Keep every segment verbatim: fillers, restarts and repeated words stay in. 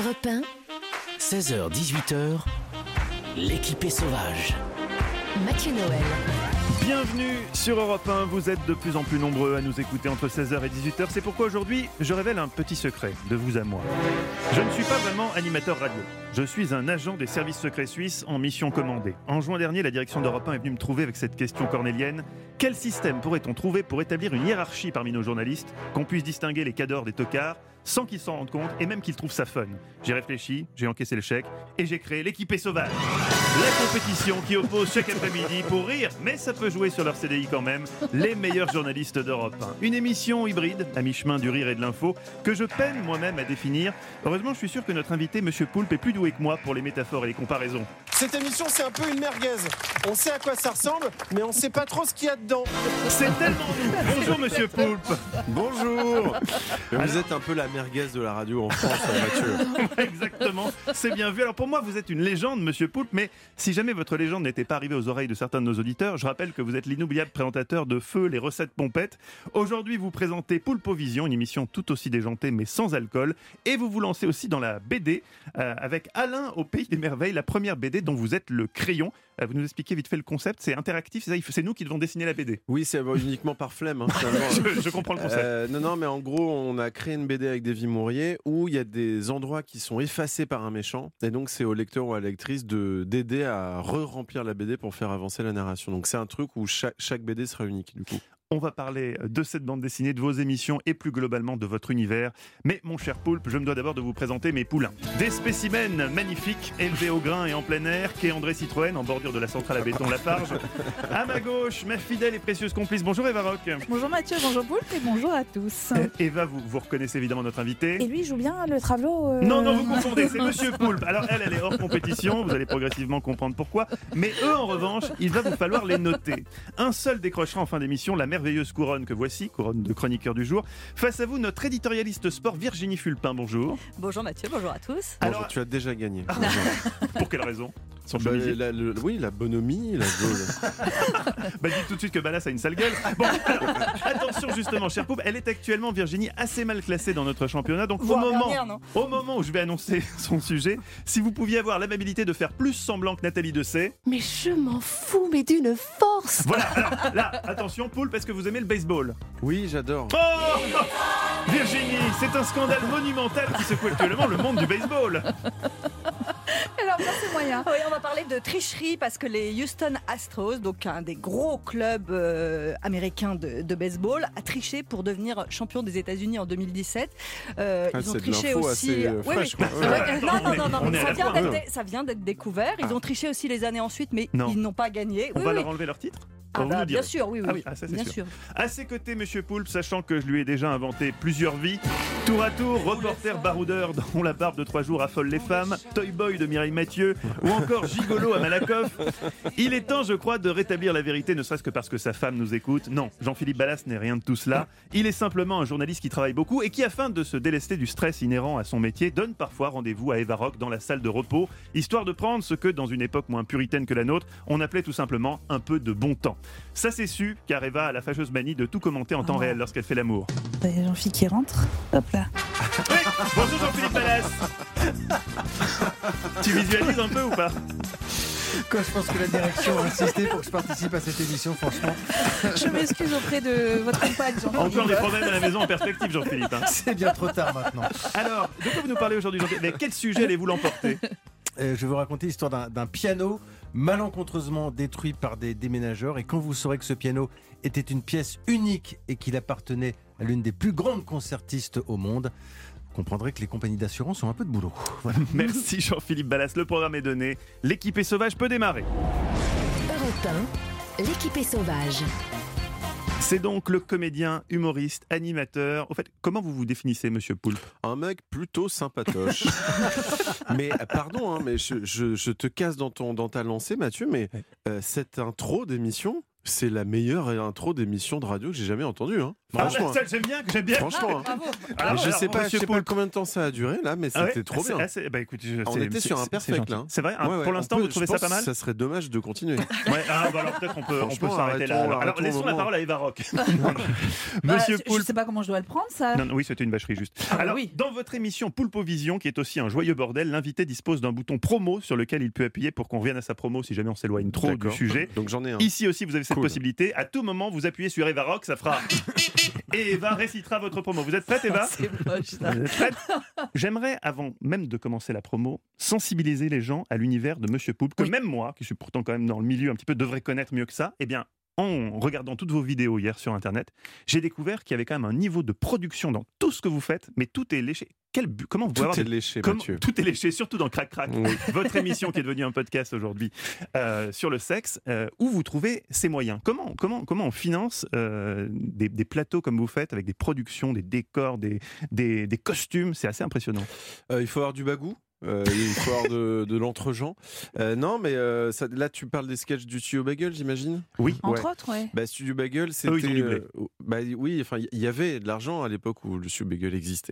Europe un, seize heures dix-huit heures, l'équipée sauvage. Mathieu Noël. Bienvenue sur Europe un, vous êtes de plus en plus nombreux à nous écouter entre seize heures et dix-huit heures. C'est pourquoi aujourd'hui, je révèle un petit secret de vous à moi. Je ne suis pas vraiment animateur radio. Je suis un agent des services secrets suisses en mission commandée. En juin dernier, la direction d'Europe un est venue me trouver avec cette question cornélienne. Quel système pourrait-on trouver pour établir une hiérarchie parmi nos journalistes, qu'on puisse distinguer les cadors des tocards, sans qu'ils s'en rendent compte et même qu'ils trouvent ça fun? J'ai réfléchi, j'ai encaissé le chèque et j'ai créé l'équipée sauvage. La compétition qui oppose chaque après-midi, pour rire, mais ça peut jouer sur leur C D I quand même, les meilleurs journalistes d'Europe un. Une émission hybride, à mi-chemin du rire et de l'info, que je peine moi-même à définir. Heureusement, je suis sûr que notre invité, Monsieur Poulpe, est plus doué que moi pour les métaphores et les comparaisons. Cette émission, c'est un peu une merguez. On sait à quoi ça ressemble, mais on sait pas trop ce qu'il y a dedans. C'est tellement nous. Bonjour, Monsieur Poulpe. Bonjour. Mais vous êtes un peu la merguez de la radio en France, Mathieu. Exactement, c'est bien vu. Alors pour moi, vous êtes une légende, Monsieur Poulpe, mais si jamais votre légende n'était pas arrivée aux oreilles de certains de nos auditeurs, je rappelle que vous êtes l'inoubliable présentateur de Feu, les recettes pompettes. Aujourd'hui, vous présentez Poulpovision, une émission tout aussi déjantée mais sans alcool, et vous vous lancez aussi dans la B D euh, avec Alain au Pays des Merveilles, la première B D dont vous êtes le crayon. Euh, vous nous expliquez vite fait le concept, c'est interactif, c'est ça, c'est nous qui devons dessiner la B D. Oui, c'est uniquement par flemme. Hein, je, je comprends le concept. Euh, non, non, mais en gros, on a créé une B D avec des vies mouriers où il y a des endroits qui sont effacés par un méchant, et donc c'est au lecteur ou à la lectrice de, d'aider à re-remplir la B D pour faire avancer la narration. Donc c'est un truc où chaque, chaque B D sera unique du coup. On va parler de cette bande dessinée, de vos émissions et plus globalement de votre univers. Mais mon cher Poulpe, je me dois d'abord de vous présenter mes poulains. Des spécimens magnifiques, élevés au grain et en plein air, quai André Citroën en bordure de la centrale à béton Lafarge. À ma gauche, ma fidèle et précieuse complice. Bonjour Eva Rock. Bonjour Mathieu, bonjour Poulpe et bonjour à tous. Euh, Eva, vous, vous reconnaissez évidemment notre invité. Et lui joue bien le travelot euh... Non, non, vous confondez, c'est Monsieur Poulpe. Alors elle, elle est hors compétition, vous allez progressivement comprendre pourquoi. Mais eux, en revanche, il va vous falloir les noter. Un seul décrochera en fin d'émission la merveilleuse couronne que voici, couronne de chroniqueur du jour. Face à vous, notre éditorialiste sport Virginie Fulpin, bonjour. Bonjour Mathieu, bonjour à tous. Alors, bonjour, tu as déjà gagné. Pour quelle raison? Son bah, la, le, oui, la bonhomie, la gueule. Bah dites tout de suite que Balas a une sale gueule. Bon, alors, attention justement, cher Poulpe, elle est actuellement, Virginie, assez mal classée dans notre championnat. Donc au moment, dernière, au moment où je vais annoncer son sujet, si vous pouviez avoir l'amabilité de faire plus semblant que Nathalie Dessay. Mais je m'en fous, mais d'une force. Voilà, alors là, attention Poulpe, est-ce que vous aimez le baseball? Oui, j'adore. Oh Virginie, c'est un scandale monumental qui secoue actuellement le monde du baseball. Alors moi c'est moyen. Oui, on va parler de tricherie parce que les Houston Astros, donc un des gros clubs euh, américains de, de baseball, a triché pour devenir champion des États-Unis en deux mille dix-sept. Euh, ah, ils ont c'est triché de l'info aussi. assez euh, oui, fraîche, oui. quoi. Ouais, non, non, non, non, On mais est à ça la vient, fois, d'être, ouais. ça vient d'être découvert. Ils Ah. ont triché aussi les années ensuite, mais Non. ils n'ont pas gagné. On Oui, va oui. leur enlever leur titre? Ah Vous bah, nous bien direz. sûr, oui, oui. Ah oui, ah, ça, c'est bien sûr. sûr. À ses côtés, Monsieur Poulpe, sachant que je lui ai déjà inventé plusieurs vies, tour à tour, reporter baroudeur dont la barbe de trois jours affole les femmes, Toy Boy de Mireille Mathieu, ou encore gigolo à Malakoff. Il est temps, je crois, de rétablir la vérité, ne serait-ce que parce que sa femme nous écoute. Non, Jean-Philippe Ballas n'est rien de tout cela. Il est simplement un journaliste qui travaille beaucoup et qui, afin de se délester du stress inhérent à son métier, donne parfois rendez-vous à Eva Rock dans la salle de repos, histoire de prendre ce que, dans une époque moins puritaine que la nôtre, on appelait tout simplement un peu de bon temps. Ça c'est su, car Eva a la fâcheuse manie de tout commenter en temps Oh. réel lorsqu'elle fait l'amour. Il y a Jean-Philippe qui rentre. Hop là. Oui, bonjour Jean-Philippe Ballas. Tu visualises un peu ou pas? Quand je pense que la direction a insisté pour que je participe à cette émission, franchement. Je m'excuse auprès de votre compagne Jean-Philippe. Encore des problèmes à la maison en perspective, Jean-Philippe. hein. C'est bien trop tard maintenant. Alors, de quoi vous nous parlez aujourd'hui, Jean-Philippe? Mais quel sujet allez-vous l'emporter? Euh, je vais vous raconter l'histoire d'un, d'un piano malencontreusement détruit par des déménageurs. Et quand vous saurez que ce piano était une pièce unique et qu'il appartenait à l'une des plus grandes concertistes au monde, vous comprendrez que les compagnies d'assurance ont un peu de boulot. Voilà. Merci Jean-Philippe Ballas, le programme est donné. L'équipée sauvage peut démarrer. Europe un, l'équipée sauvage. C'est donc le comédien, humoriste, animateur. Au fait, comment vous vous définissez, Monsieur Poulpe? Un mec plutôt sympatoche. Mais pardon, hein, mais je, je, je te casse dans, ton, dans ta lancée, Mathieu, mais euh, cette intro d'émission, c'est la meilleure intro d'émission de radio que j'ai jamais entendue. Hein. Ah, Franchement, ça, j'aime bien, j'aime bien. franchement. hein. Bravo. Alors, je alors, sais pas, je Monsieur sais pas Poulpe. combien de temps ça a duré là, mais Ah ouais, c'était trop c'est- bien. ah, c'est- bah, écoute, je- On c'est- était c'est- sur un c'est- perfect, c'est gentil. là. C'est vrai. hein, Ouais, ouais, pour on l'instant, peut- vous trouvez je ça pense pas mal que Ça serait dommage de continuer. Ouais, ah, bah alors peut-être on peut, on peut Franchement, s'arrêter là. arrêtons- Alors, alors, arrêtons laissons au la moment. parole à Eva Rock. Bah, Monsieur je- Je Poulpe. sais pas comment je dois le prendre, ça. Non, non, oui, c'était une bâcherie juste. Ah, Alors, oui. dans votre émission Poulpovision, qui est aussi un joyeux bordel, l'invité dispose d'un bouton promo sur lequel il peut appuyer pour qu'on revienne à sa promo si jamais on s'éloigne trop du D'accord. sujet. Donc j'en ai un. Ici aussi, vous avez cette Cool. possibilité. À tout moment, vous appuyez sur Eva Rock, ça fera. Et Eva récitera votre promo. Vous êtes prête, Eva? C'est moche, ça. Vous êtes prête? J'aimerais, avant même de commencer la promo, sensibiliser les gens à l'univers de Monsieur Poulpe, que Oui. même moi, qui suis pourtant quand même dans le milieu un petit peu, devrais connaître mieux que ça. Eh bien, en regardant toutes vos vidéos hier sur Internet, j'ai découvert qu'il y avait quand même un niveau de production dans tout ce que vous faites, mais tout est léché. Quel bu- Comment vous pouvez Tout avoir est des- léché, Comment- Mathieu. Tout est léché, surtout dans Crac Crac, Oui. votre émission qui est devenue un podcast aujourd'hui euh, sur le sexe, euh, où vous trouvez ces moyens. Comment, comment, comment on finance euh, des, des plateaux comme vous faites, avec des productions, des décors, des, des, des costumes? C'est assez impressionnant. Euh, il faut avoir du bagou. Euh, il faut avoir de, de l'entre-gens. Euh, non, mais euh, ça- là, tu parles des sketchs du Studio Bagel, j'imagine. Oui. Entre Ouais. autres, ouais. Bah, Studio Bagel, c'était. Eux, ils ont du blé. euh, bah, oui, enfin, il y avait de l'argent à l'époque où le Studio Bagel existait.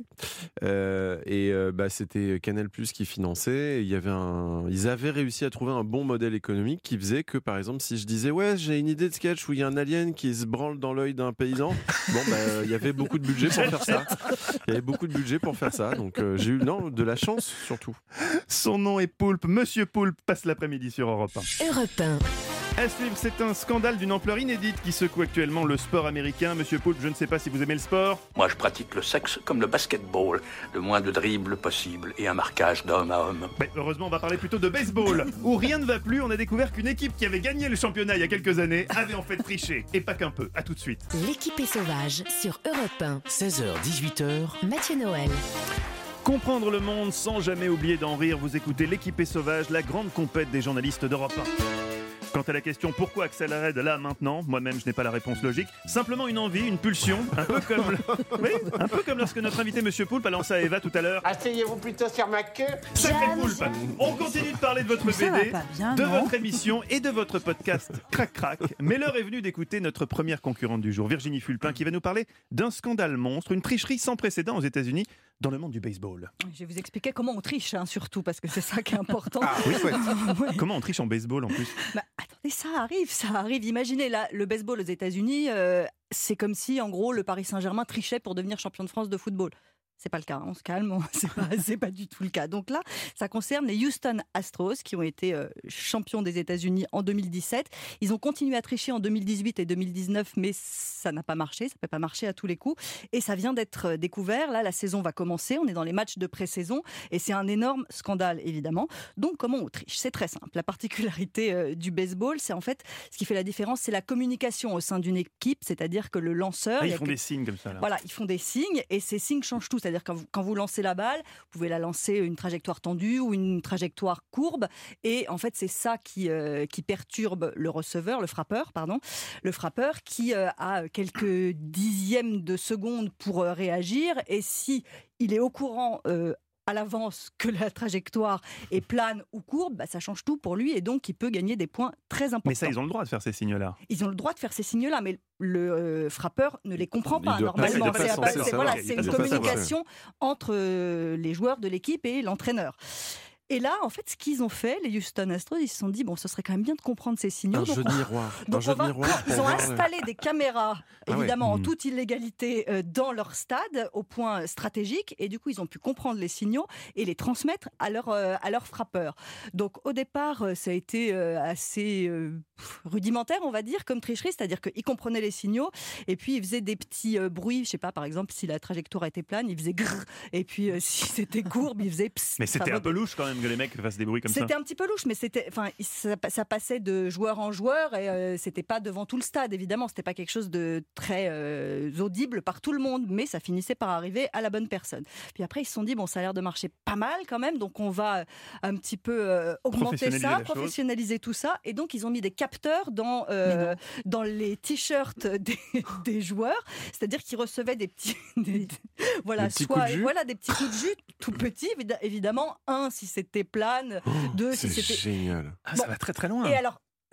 Euh, et euh, bah, c'était Canal+ qui finançait. Et il y avait un... Ils avaient réussi à trouver un bon modèle économique qui faisait que, par exemple, si je disais, ouais, j'ai une idée de sketch où il y a un alien qui se branle dans l'œil d'un paysan, bon, bah, il y avait beaucoup de budget pour faire ça. Il y avait beaucoup de budget pour faire ça. Donc, euh, j'ai eu non, de la chance, surtout. Son nom est Poulpe. Monsieur Poulpe passe l'après-midi sur Europe un. Europe un. À suivre, c'est un scandale d'une ampleur inédite qui secoue actuellement le sport américain. Monsieur Poulpe, je ne sais pas si vous aimez le sport. Moi, je pratique le sexe comme le basketball. Le moins de dribbles possible et un marquage d'homme à homme. Mais heureusement, on va parler plutôt de baseball, où rien ne va plus. On a découvert qu'une équipe qui avait gagné le championnat il y a quelques années avait en fait triché. Et pas qu'un peu. À tout de suite. L'équipée sauvage sur Europe un. seize heures dix-huit heures. Mathieu Noël. Comprendre le monde sans jamais oublier d'en rire. Vous écoutez L'équipée sauvage, la grande compète des journalistes d'Europe un. Quant à la question pourquoi Axel Red là maintenant, moi-même je n'ai pas la réponse logique. Simplement une envie, une pulsion, un peu comme, le- oui, un peu comme lorsque notre invité Monsieur Poulpe a lancé à Eva tout à l'heure. Asseyez-vous plutôt sur ma queue. Sacré Poulpe. On continue de parler de votre Ça va B D, pas bien, de non votre émission et de votre podcast Crac Crac. Mais l'heure est venue d'écouter notre première concurrente du jour, Virginie Fulpin, qui va nous parler d'un scandale monstre, une tricherie sans précédent aux États-Unis dans le monde du baseball. Je vais vous expliquer comment on triche, hein, surtout, parce que c'est ça qui est important. Ah, oui, chouette. Ouais. Comment on triche en baseball en plus? Bah, attendez, ça arrive, ça arrive. Imaginez, là, le baseball aux États-Unis, euh, c'est comme si, en gros, le Paris Saint-Germain trichait pour devenir champion de France de football. C'est pas le cas, hein, on se calme, on- c'est pas, c'est pas du tout le cas. Donc là, ça concerne les Houston Astros qui ont été euh, champions des États-Unis en deux mille dix-sept. Ils ont continué à tricher en deux mille dix-huit et deux mille dix-neuf, mais ça n'a pas marché, ça peut pas marcher à tous les coups. Et ça vient d'être euh, découvert. Là, la saison va commencer, on est dans les matchs de pré-saison et c'est un énorme scandale, évidemment. Donc, comment on triche? C'est très simple. La particularité euh, du baseball, c'est en fait ce qui fait la différence, c'est la communication au sein d'une équipe, c'est-à-dire que le lanceur. Ah, il y ils a font que- des signes comme ça là. voilà, ils font des signes et ces signes changent tout. C'est-à-dire quand vous, quand vous lancez la balle, vous pouvez la lancer une trajectoire tendue ou une trajectoire courbe. Et en fait, c'est ça qui, euh, qui perturbe le receveur, le frappeur, pardon. Le frappeur qui euh, a quelques dixièmes de seconde pour euh, réagir. Et si il est au courant euh, à l'avance que la trajectoire est plane ou courbe, bah, ça change tout pour lui et donc il peut gagner des points très importants. Mais ça, ils ont le droit de faire ces signes-là. Ils ont le droit de faire ces signes-là, mais le euh, frappeur ne les comprend Il pas doit pas- il normalement. doit pas C'est être la- censé c'est- savoir. voilà, Il c'est doit une pas savoir. communication entre euh, les joueurs de l'équipe et l'entraîneur. Et là, en fait, ce qu'ils ont fait, les Houston Astros, ils se sont dit, bon, ce serait quand même bien de comprendre ces signaux. Un Donc, jeu de miroir. Un donc jeu on va- de miroir. ils pour ont voir le- installé des caméras, Ah ouais. évidemment en Hmm. toute illégalité, euh, dans leur stade, au point stratégique, et du coup ils ont pu comprendre les signaux et les transmettre à leurs euh, à leurs frappeurs. Donc au départ, euh, ça a été euh, assez euh, rudimentaire, on va dire, comme tricherie, c'est-à-dire qu'ils comprenaient les signaux et puis ils faisaient des petits euh, bruits, je sais pas, par exemple si la trajectoire était plane, ils faisaient grrr, et puis euh, si c'était courbe, ils faisaient psst. Mais Ça c'était va un peu louche quand même que les mecs fassent des bruits comme ça. C'était un petit peu louche, mais c'était, enfin, ça, ça passait de joueur en joueur et euh, c'était pas devant tout le stade, évidemment. C'était pas quelque chose de très euh, audible par tout le monde, mais ça finissait par arriver à la bonne personne. Puis après, ils se sont dit, bon, ça a l'air de marcher pas mal quand même, donc on va euh, un petit peu euh, augmenter Professionnaliser ça, la chose. professionnaliser tout ça. Et donc, ils ont mis des capteurs dans, euh, dans les t-shirts des, des joueurs, c'est-à-dire qu'ils recevaient des petits, des- voilà, Des petits soit coups de jus. voilà, des petits coups de jus tout petits, évi- évidemment, un si c'était plane, deux si C'est c'était. génial. Ah, Bon. ça va très très loin. Et alors,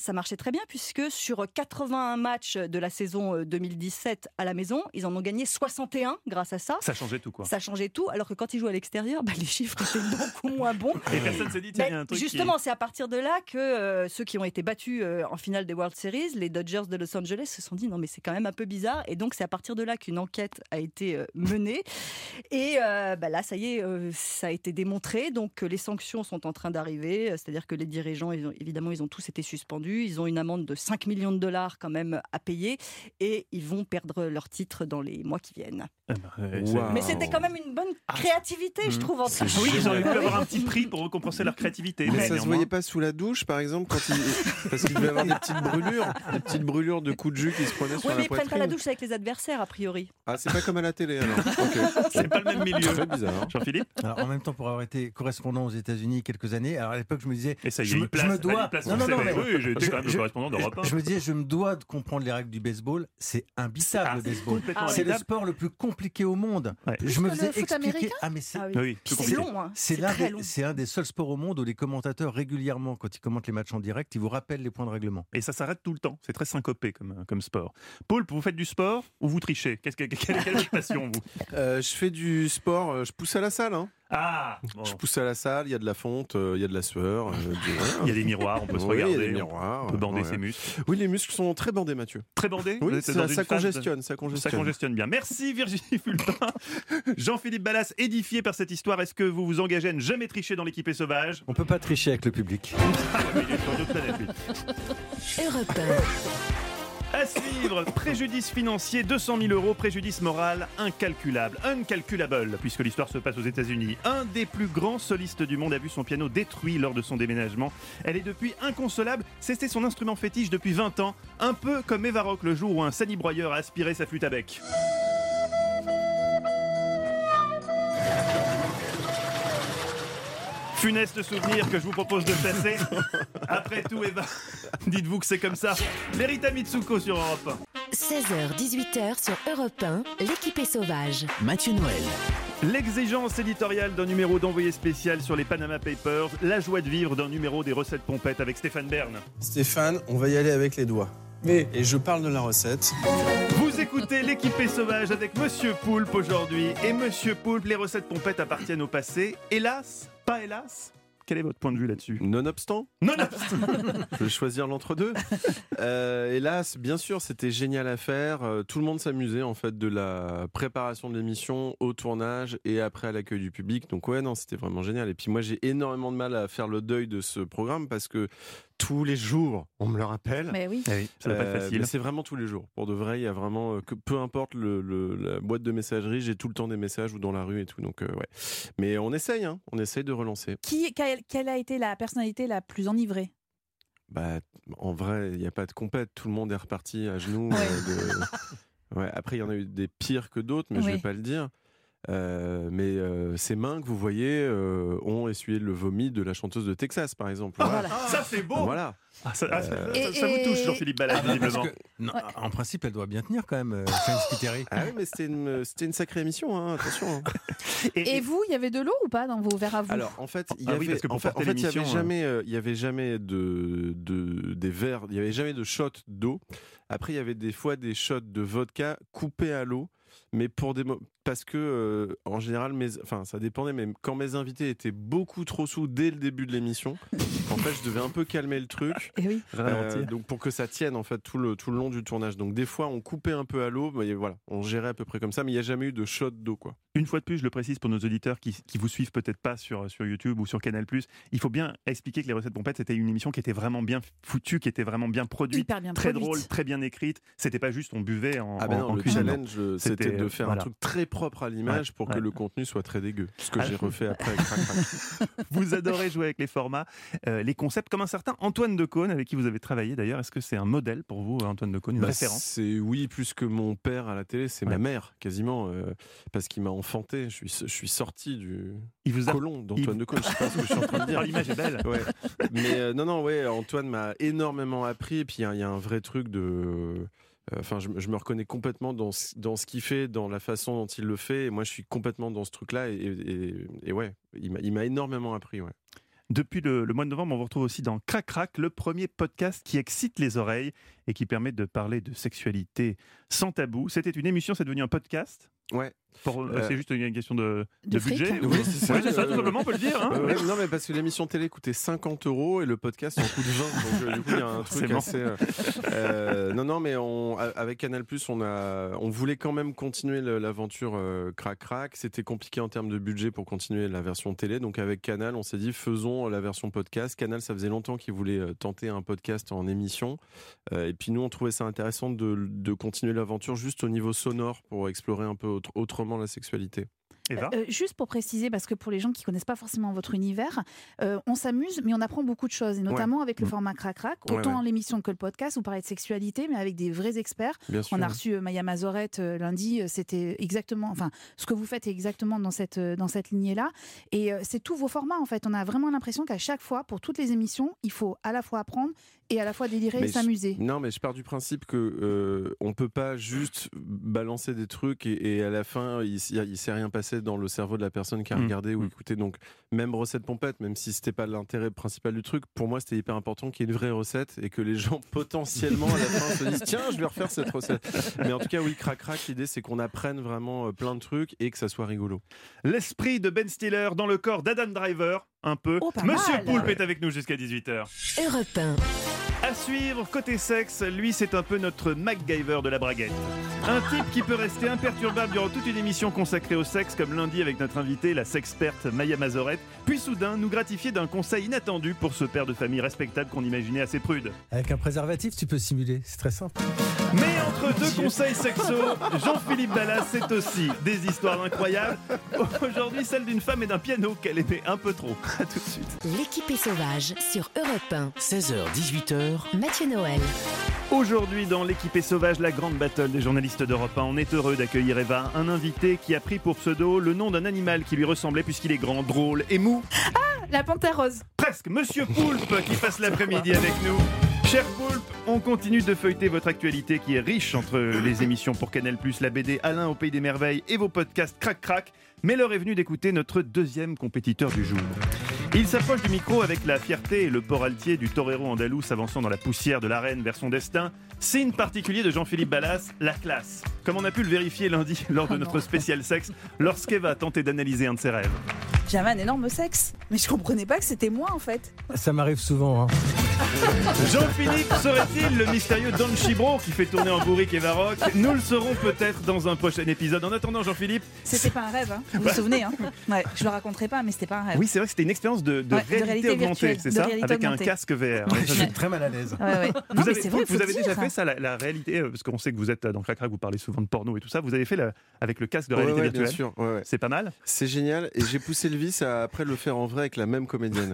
ça marchait très bien puisque sur quatre-vingt-un matchs de la saison deux mille dix-sept à la maison, ils en ont gagné soixante et un grâce à ça. Ça changeait tout, quoi. Ça changeait tout, alors que quand ils jouent à l'extérieur, bah, les chiffres étaient beaucoup moins bons. Et personne s'est dit, tiens, il y a un truc justement, qui... c'est à partir de là que euh, ceux qui ont été battus euh, en finale des World Series, les Dodgers de Los Angeles, se sont dit non mais c'est quand même un peu bizarre. Et donc c'est à partir de là qu'une enquête a été euh, menée. Et euh, bah, là, ça y est, euh, ça a été démontré. Donc euh, les sanctions sont en train d'arriver. C'est-à-dire que les dirigeants, ils ont, évidemment, ils ont tous été suspendus. Ils ont une amende de cinq millions de dollars quand même à payer. Et ils vont perdre leur titre dans les mois qui viennent. Ah bah, ouais, Wow. Mais c'était quand même une bonne créativité, Ah, je trouve. En c'est tout cas. oui, ils auraient pu avoir un petit prix pour récompenser leur créativité. Mais ça se néanmoins. voyait pas sous la douche, par exemple, quand il... parce qu'il devait avoir des petites brûlures, des petites brûlures de coups de jus qui se prenaient sur Oui, la mais ils poitrine. prennent pas la douche avec les adversaires, a priori. Ah, c'est pas comme à la télé, alors. Ok. C'est pas le même milieu. Très bizarre. hein. Jean-Philippe. Alors, en même temps, pour avoir été correspondant aux États-Unis quelques années, alors à l'époque, je me disais, Et ça y est, je, une me, place, je me valide dois. place Non, non, sur non, le mais- C V. Oui, j'ai été je- quand même le je- correspondant d'Europe un. Je me disais, je me dois de comprendre les règles du baseball. C'est imbitable, Ah, le c'est baseball. complètement C'est le imbitable. sport le plus compliqué au monde. Ouais. Je me que faisais le foot expliquer. américain Ah, mais c'est. Ah oui. Oui, plus Puis c'est compliqué. long, hein. C'est C'est l'un très des, long. c'est un des seuls sports au monde où les commentateurs régulièrement, quand ils commentent les matchs en direct, ils vous rappellent les points de règlement. Et ça s'arrête tout le temps. C'est très syncopé comme, comme sport. Paul, vous faites du sport ou vous trichez? Qu'est-ce que, quelle, quelle est votre passion, vous? Euh, je fais du sport, euh, je pousse à la salle. Hein. Ah bon. Je pousse à la salle, il y a de la fonte, euh, il y a de la sueur. euh, du- Il y a des miroirs, on peut se Oui, il y a regarder. des miroirs, On peut bander ouais. ses muscles. Oui, les muscles sont très bandés, Mathieu. Très bandé. Vous Oui, êtes ça, dans une ça phase de- congestionne, ça Ça congestionne. congestionne bien. Merci Virginie Fulpin. Jean-Philippe Ballas, édifié par cette histoire, est-ce que vous vous engagez à ne jamais tricher dans l'équipée sauvage? On peut pas tricher avec le public. Ah, mais il est sur d'autres planètes, lui. Europe un. À suivre, préjudice financier deux cent mille euros, préjudice moral incalculable, uncalculable, puisque l'histoire se passe aux États-Unis. Un des plus grands solistes du monde a vu son piano détruit lors de son déménagement. Elle est depuis inconsolable, c'était son instrument fétiche depuis vingt ans, un peu comme Eva Rock le jour où un salibroyeur a aspiré sa flûte à bec. Funeste souvenir que je vous propose de chasser. Après tout, Eva, dites-vous que c'est comme ça. Lerita Mitsuko sur Europe un. seize heures dix-huit heures sur Europe un, l'équipée sauvage. Mathieu Noël. L'exigence éditoriale d'un numéro d'envoyé spécial sur les Panama Papers, la joie de vivre d'un numéro des recettes pompettes avec Stéphane Bern. Stéphane, on va y aller avec les doigts. Mais Et je parle de la recette. Vous écoutez l'équipée sauvage avec Monsieur Poulpe aujourd'hui. Et Monsieur Poulpe, les recettes pompettes appartiennent au passé. Hélas, pas hélas. Quel est votre point de vue là-dessus? Nonobstant, Non, non. je vais choisir l'entre-deux. Euh, hélas, bien sûr, c'était génial à faire. Euh, tout le monde s'amusait en fait de la préparation de l'émission au tournage et après à l'accueil du public. Donc ouais, non, c'était vraiment génial. Et puis moi, j'ai énormément de mal à faire le deuil de ce programme parce que tous les jours, on me le rappelle. Mais oui. Ah oui, ça va pas être Euh, facile. mais c'est vraiment tous les jours. Pour de vrai, il y a vraiment euh, que peu importe le, le- la boîte de messagerie, j'ai tout le temps des messages ou dans la rue et tout. Donc euh, ouais. Mais on essaye, hein, on essaye de relancer. Qui, quelle, quelle a été la personnalité la plus enivrée? Bah, en vrai, il n'y a pas de compète. Tout le monde est reparti à genoux. Ouais. euh, de- ouais, après, il y en a eu des pires que d'autres, mais je Oui. vais pas le dire. Euh, mais euh, ces mains que vous voyez euh, ont essuyé le vomi de la chanteuse de Texas, par exemple. Voilà. Ça c'est beau. Voilà. Ah, ça, ah, ça- Euh, ça- ça vous touche, Jean-Philippe Ballas, Ah bah, parce visiblement. que, non, en principe, elle doit bien tenir quand même, euh, Shane Spiteri. Ah oui, mais c'était une, c'était une sacrée émission, hein, attention. hein. Et vous, il y avait de l'eau ou pas dans vos verres à vous? Alors en fait, il y Ah oui, avait, parce que pour en fait, en porter fait, il y avait l'émission, jamais, euh, il y avait jamais de, de des verres, il y avait jamais de shots d'eau. Après, il y avait des fois des shots de vodka coupés à l'eau, mais pour des mo- parce que euh, en général, mes, enfin ça dépendait, mais quand mes invités étaient beaucoup trop sous dès le début de l'émission, en fait, je devais un peu calmer le truc. Eh oui. Euh, donc pour que ça tienne en fait tout le tout le long du tournage. Donc des fois on coupait un peu à l'eau, mais voilà, on gérait à peu près comme ça, mais il n'y a jamais eu de shot d'eau quoi. Une fois de plus, je le précise pour nos auditeurs qui, qui vous suivent peut-être pas sur, sur YouTube ou sur Canal+, il faut bien expliquer que les recettes pompettes, c'était une émission qui était vraiment bien foutue, qui était vraiment bien produite, Hyper bien très produite. drôle, très bien écrite. C'était pas juste on buvait en, Ah ben en- non, en le cuisine. challenge euh, c'était C'était, de faire voilà. un truc très propre à l'image Ouais, pour que ouais. le contenu soit très dégueu. Ce que Ah. j'ai refait après. Crac, crac. Vous adorez jouer avec les formats, euh, les concepts, comme un certain Antoine Decaune, avec qui vous avez travaillé d'ailleurs. Est-ce que c'est un modèle pour vous, Antoine Decaune, une Bah, référence? c'est oui, plus que mon père à la télé, c'est Ouais. ma mère quasiment, euh, parce qu'il m'a enfanté. Je suis, je suis sorti du Il vous a... colon d'Antoine il- Decaune. Je sais pas ce que je suis en train de dire. Oh, l'image est belle. Ouais. Mais euh, non, non, ouais, Antoine m'a énormément appris. Et puis il y, a- il y a un vrai truc de. euh, Enfin, je, je me reconnais complètement dans ce, dans ce qu'il fait, dans la façon dont il le fait. Et moi, je suis complètement dans ce truc-là. Et, et- et ouais, il m'a, il m'a énormément appris. Ouais. Depuis le, le mois de novembre, on vous retrouve aussi dans Crac Crac, le premier podcast qui excite les oreilles et qui permet de parler de sexualité sans tabou. C'était une émission, c'est devenu un podcast. Ouais. Pour, euh, c'est juste une question de, de, de budget. Oui, c'est ça, oui, c'est ça, tout simplement, on peut le dire. Hein. Ouais, non, mais parce que l'émission télé coûtait cinquante euros et le podcast en coûte vingt. Donc, euh, du coup, il y a un truc c'est assez. Euh, euh, non, non, mais on, avec Canal+, on a, on voulait quand même continuer le, l'aventure euh, Crac Crac. C'était compliqué en termes de budget pour continuer la version télé. Donc, avec Canal, on s'est dit, faisons la version podcast. Canal, ça faisait longtemps qu'ils voulaient tenter un podcast en émission. Euh, et puis, nous, on trouvait ça intéressant de, de continuer l'aventure juste au niveau sonore pour explorer un peu autre, autrement la sexualité. Euh, juste pour préciser, parce que pour les gens qui ne connaissent pas forcément votre univers, euh, on s'amuse, mais on apprend beaucoup de choses, et notamment ouais. avec le format Crac Crac. Autant ouais, ouais. l'émission que le podcast, vous parlez de sexualité, mais avec des vrais experts. Bien sûr, on a ouais. reçu euh, Maya Mazorette euh, lundi, c'était exactement, enfin, ce que vous faites est exactement dans cette, euh, dans cette lignée-là. Et euh, c'est tous vos formats, en fait. On a vraiment l'impression qu'à chaque fois, pour toutes les émissions, il faut à la fois apprendre et à la fois délirer mais et s'amuser. Je, non, mais je pars du principe que euh, on peut pas juste balancer des trucs et, et à la fin, il, il s'est rien passé dans le cerveau de la personne qui a regardé mmh. ou écouté. Donc, même recette pompette, même si c'était pas l'intérêt principal du truc, pour moi, c'était hyper important qu'il y ait une vraie recette et que les gens potentiellement à la fin se disent tiens, je vais refaire cette recette. Mais en tout cas, oui, Crac Crac, l'idée c'est qu'on apprenne vraiment plein de trucs et que ça soit rigolo. L'esprit de Ben Stiller dans le corps d'Adam Driver, un peu. Oh, Monsieur mal. Poulpe est avec nous jusqu'à dix-huit heures. Europe un. À suivre, côté sexe, lui c'est un peu notre MacGyver de la braguette. Un type qui peut rester imperturbable durant toute une émission consacrée au sexe, comme lundi avec notre invitée, la sexperte Maya Mazorette, puis soudain nous gratifier d'un conseil inattendu pour ce père de famille respectable qu'on imaginait assez prude. Avec un préservatif, tu peux simuler, c'est très simple. Mais entre deux conseils sexos, Jean-Philippe Ballas, c'est aussi des histoires incroyables. Aujourd'hui, celle d'une femme et d'un piano qu'elle aimait un peu trop. À tout de suite. L'équipée sauvage sur Europe un. seize heures dix-huit heures. Mathieu Noël. Aujourd'hui, dans l'équipée sauvage, la grande battle des journalistes d'Europe un, on est heureux d'accueillir Eva, un invité qui a pris pour pseudo le nom d'un animal qui lui ressemblait puisqu'il est grand, drôle et mou. Ah, la panthère rose. Presque, Monsieur Poulpe qui passe l'après-midi avec nous. Cher Poulpe, on continue de feuilleter votre actualité qui est riche entre les émissions pour Canal+, la B D Alain au Pays des Merveilles et vos podcasts Crac Crac. Mais l'heure est venue d'écouter notre deuxième compétiteur du jour. Il s'approche du micro avec la fierté et le port altier du torero andalou s'avançant dans la poussière de l'arène vers son destin. Signe particulier de Jean-Philippe Ballas, la classe. Comme on a pu le vérifier lundi lors de oh notre non. spécial sexe, lorsqu'Eva a tenté d'analyser un de ses rêves. J'avais un énorme sexe, mais je comprenais pas que c'était moi en fait. Ça m'arrive souvent. Hein. Jean-Philippe serait-il le mystérieux Don Chibro qui fait tourner en bourrique et Varroc? Nous le saurons peut-être dans un prochain épisode. En attendant, Jean-Philippe... C'était pas un rêve, hein. Vous vous souvenez hein. Ouais, je le raconterai pas, mais c'était pas un rêve. Oui, c'est vrai que c'était une expérience de, de, ouais, réalité, de réalité augmentée, virtuelle, c'est ça? réalité Avec augmentée. Un casque V R. Ouais, je suis très mal à l'aise. Ouais, ouais. Non, vous avez, c'est vrai, vous avez dire. déjà fait ça, la, la réalité, parce qu'on sait que vous êtes dans Crac Crac, vous parlez souvent de porno et tout ça. Vous avez fait la, avec le casque de réalité ouais, ouais, virtuelle. Bien sûr, ouais, ouais. C'est pas mal. C'est génial. Et j'ai poussé le vice à après le faire en vrai avec la même comédienne.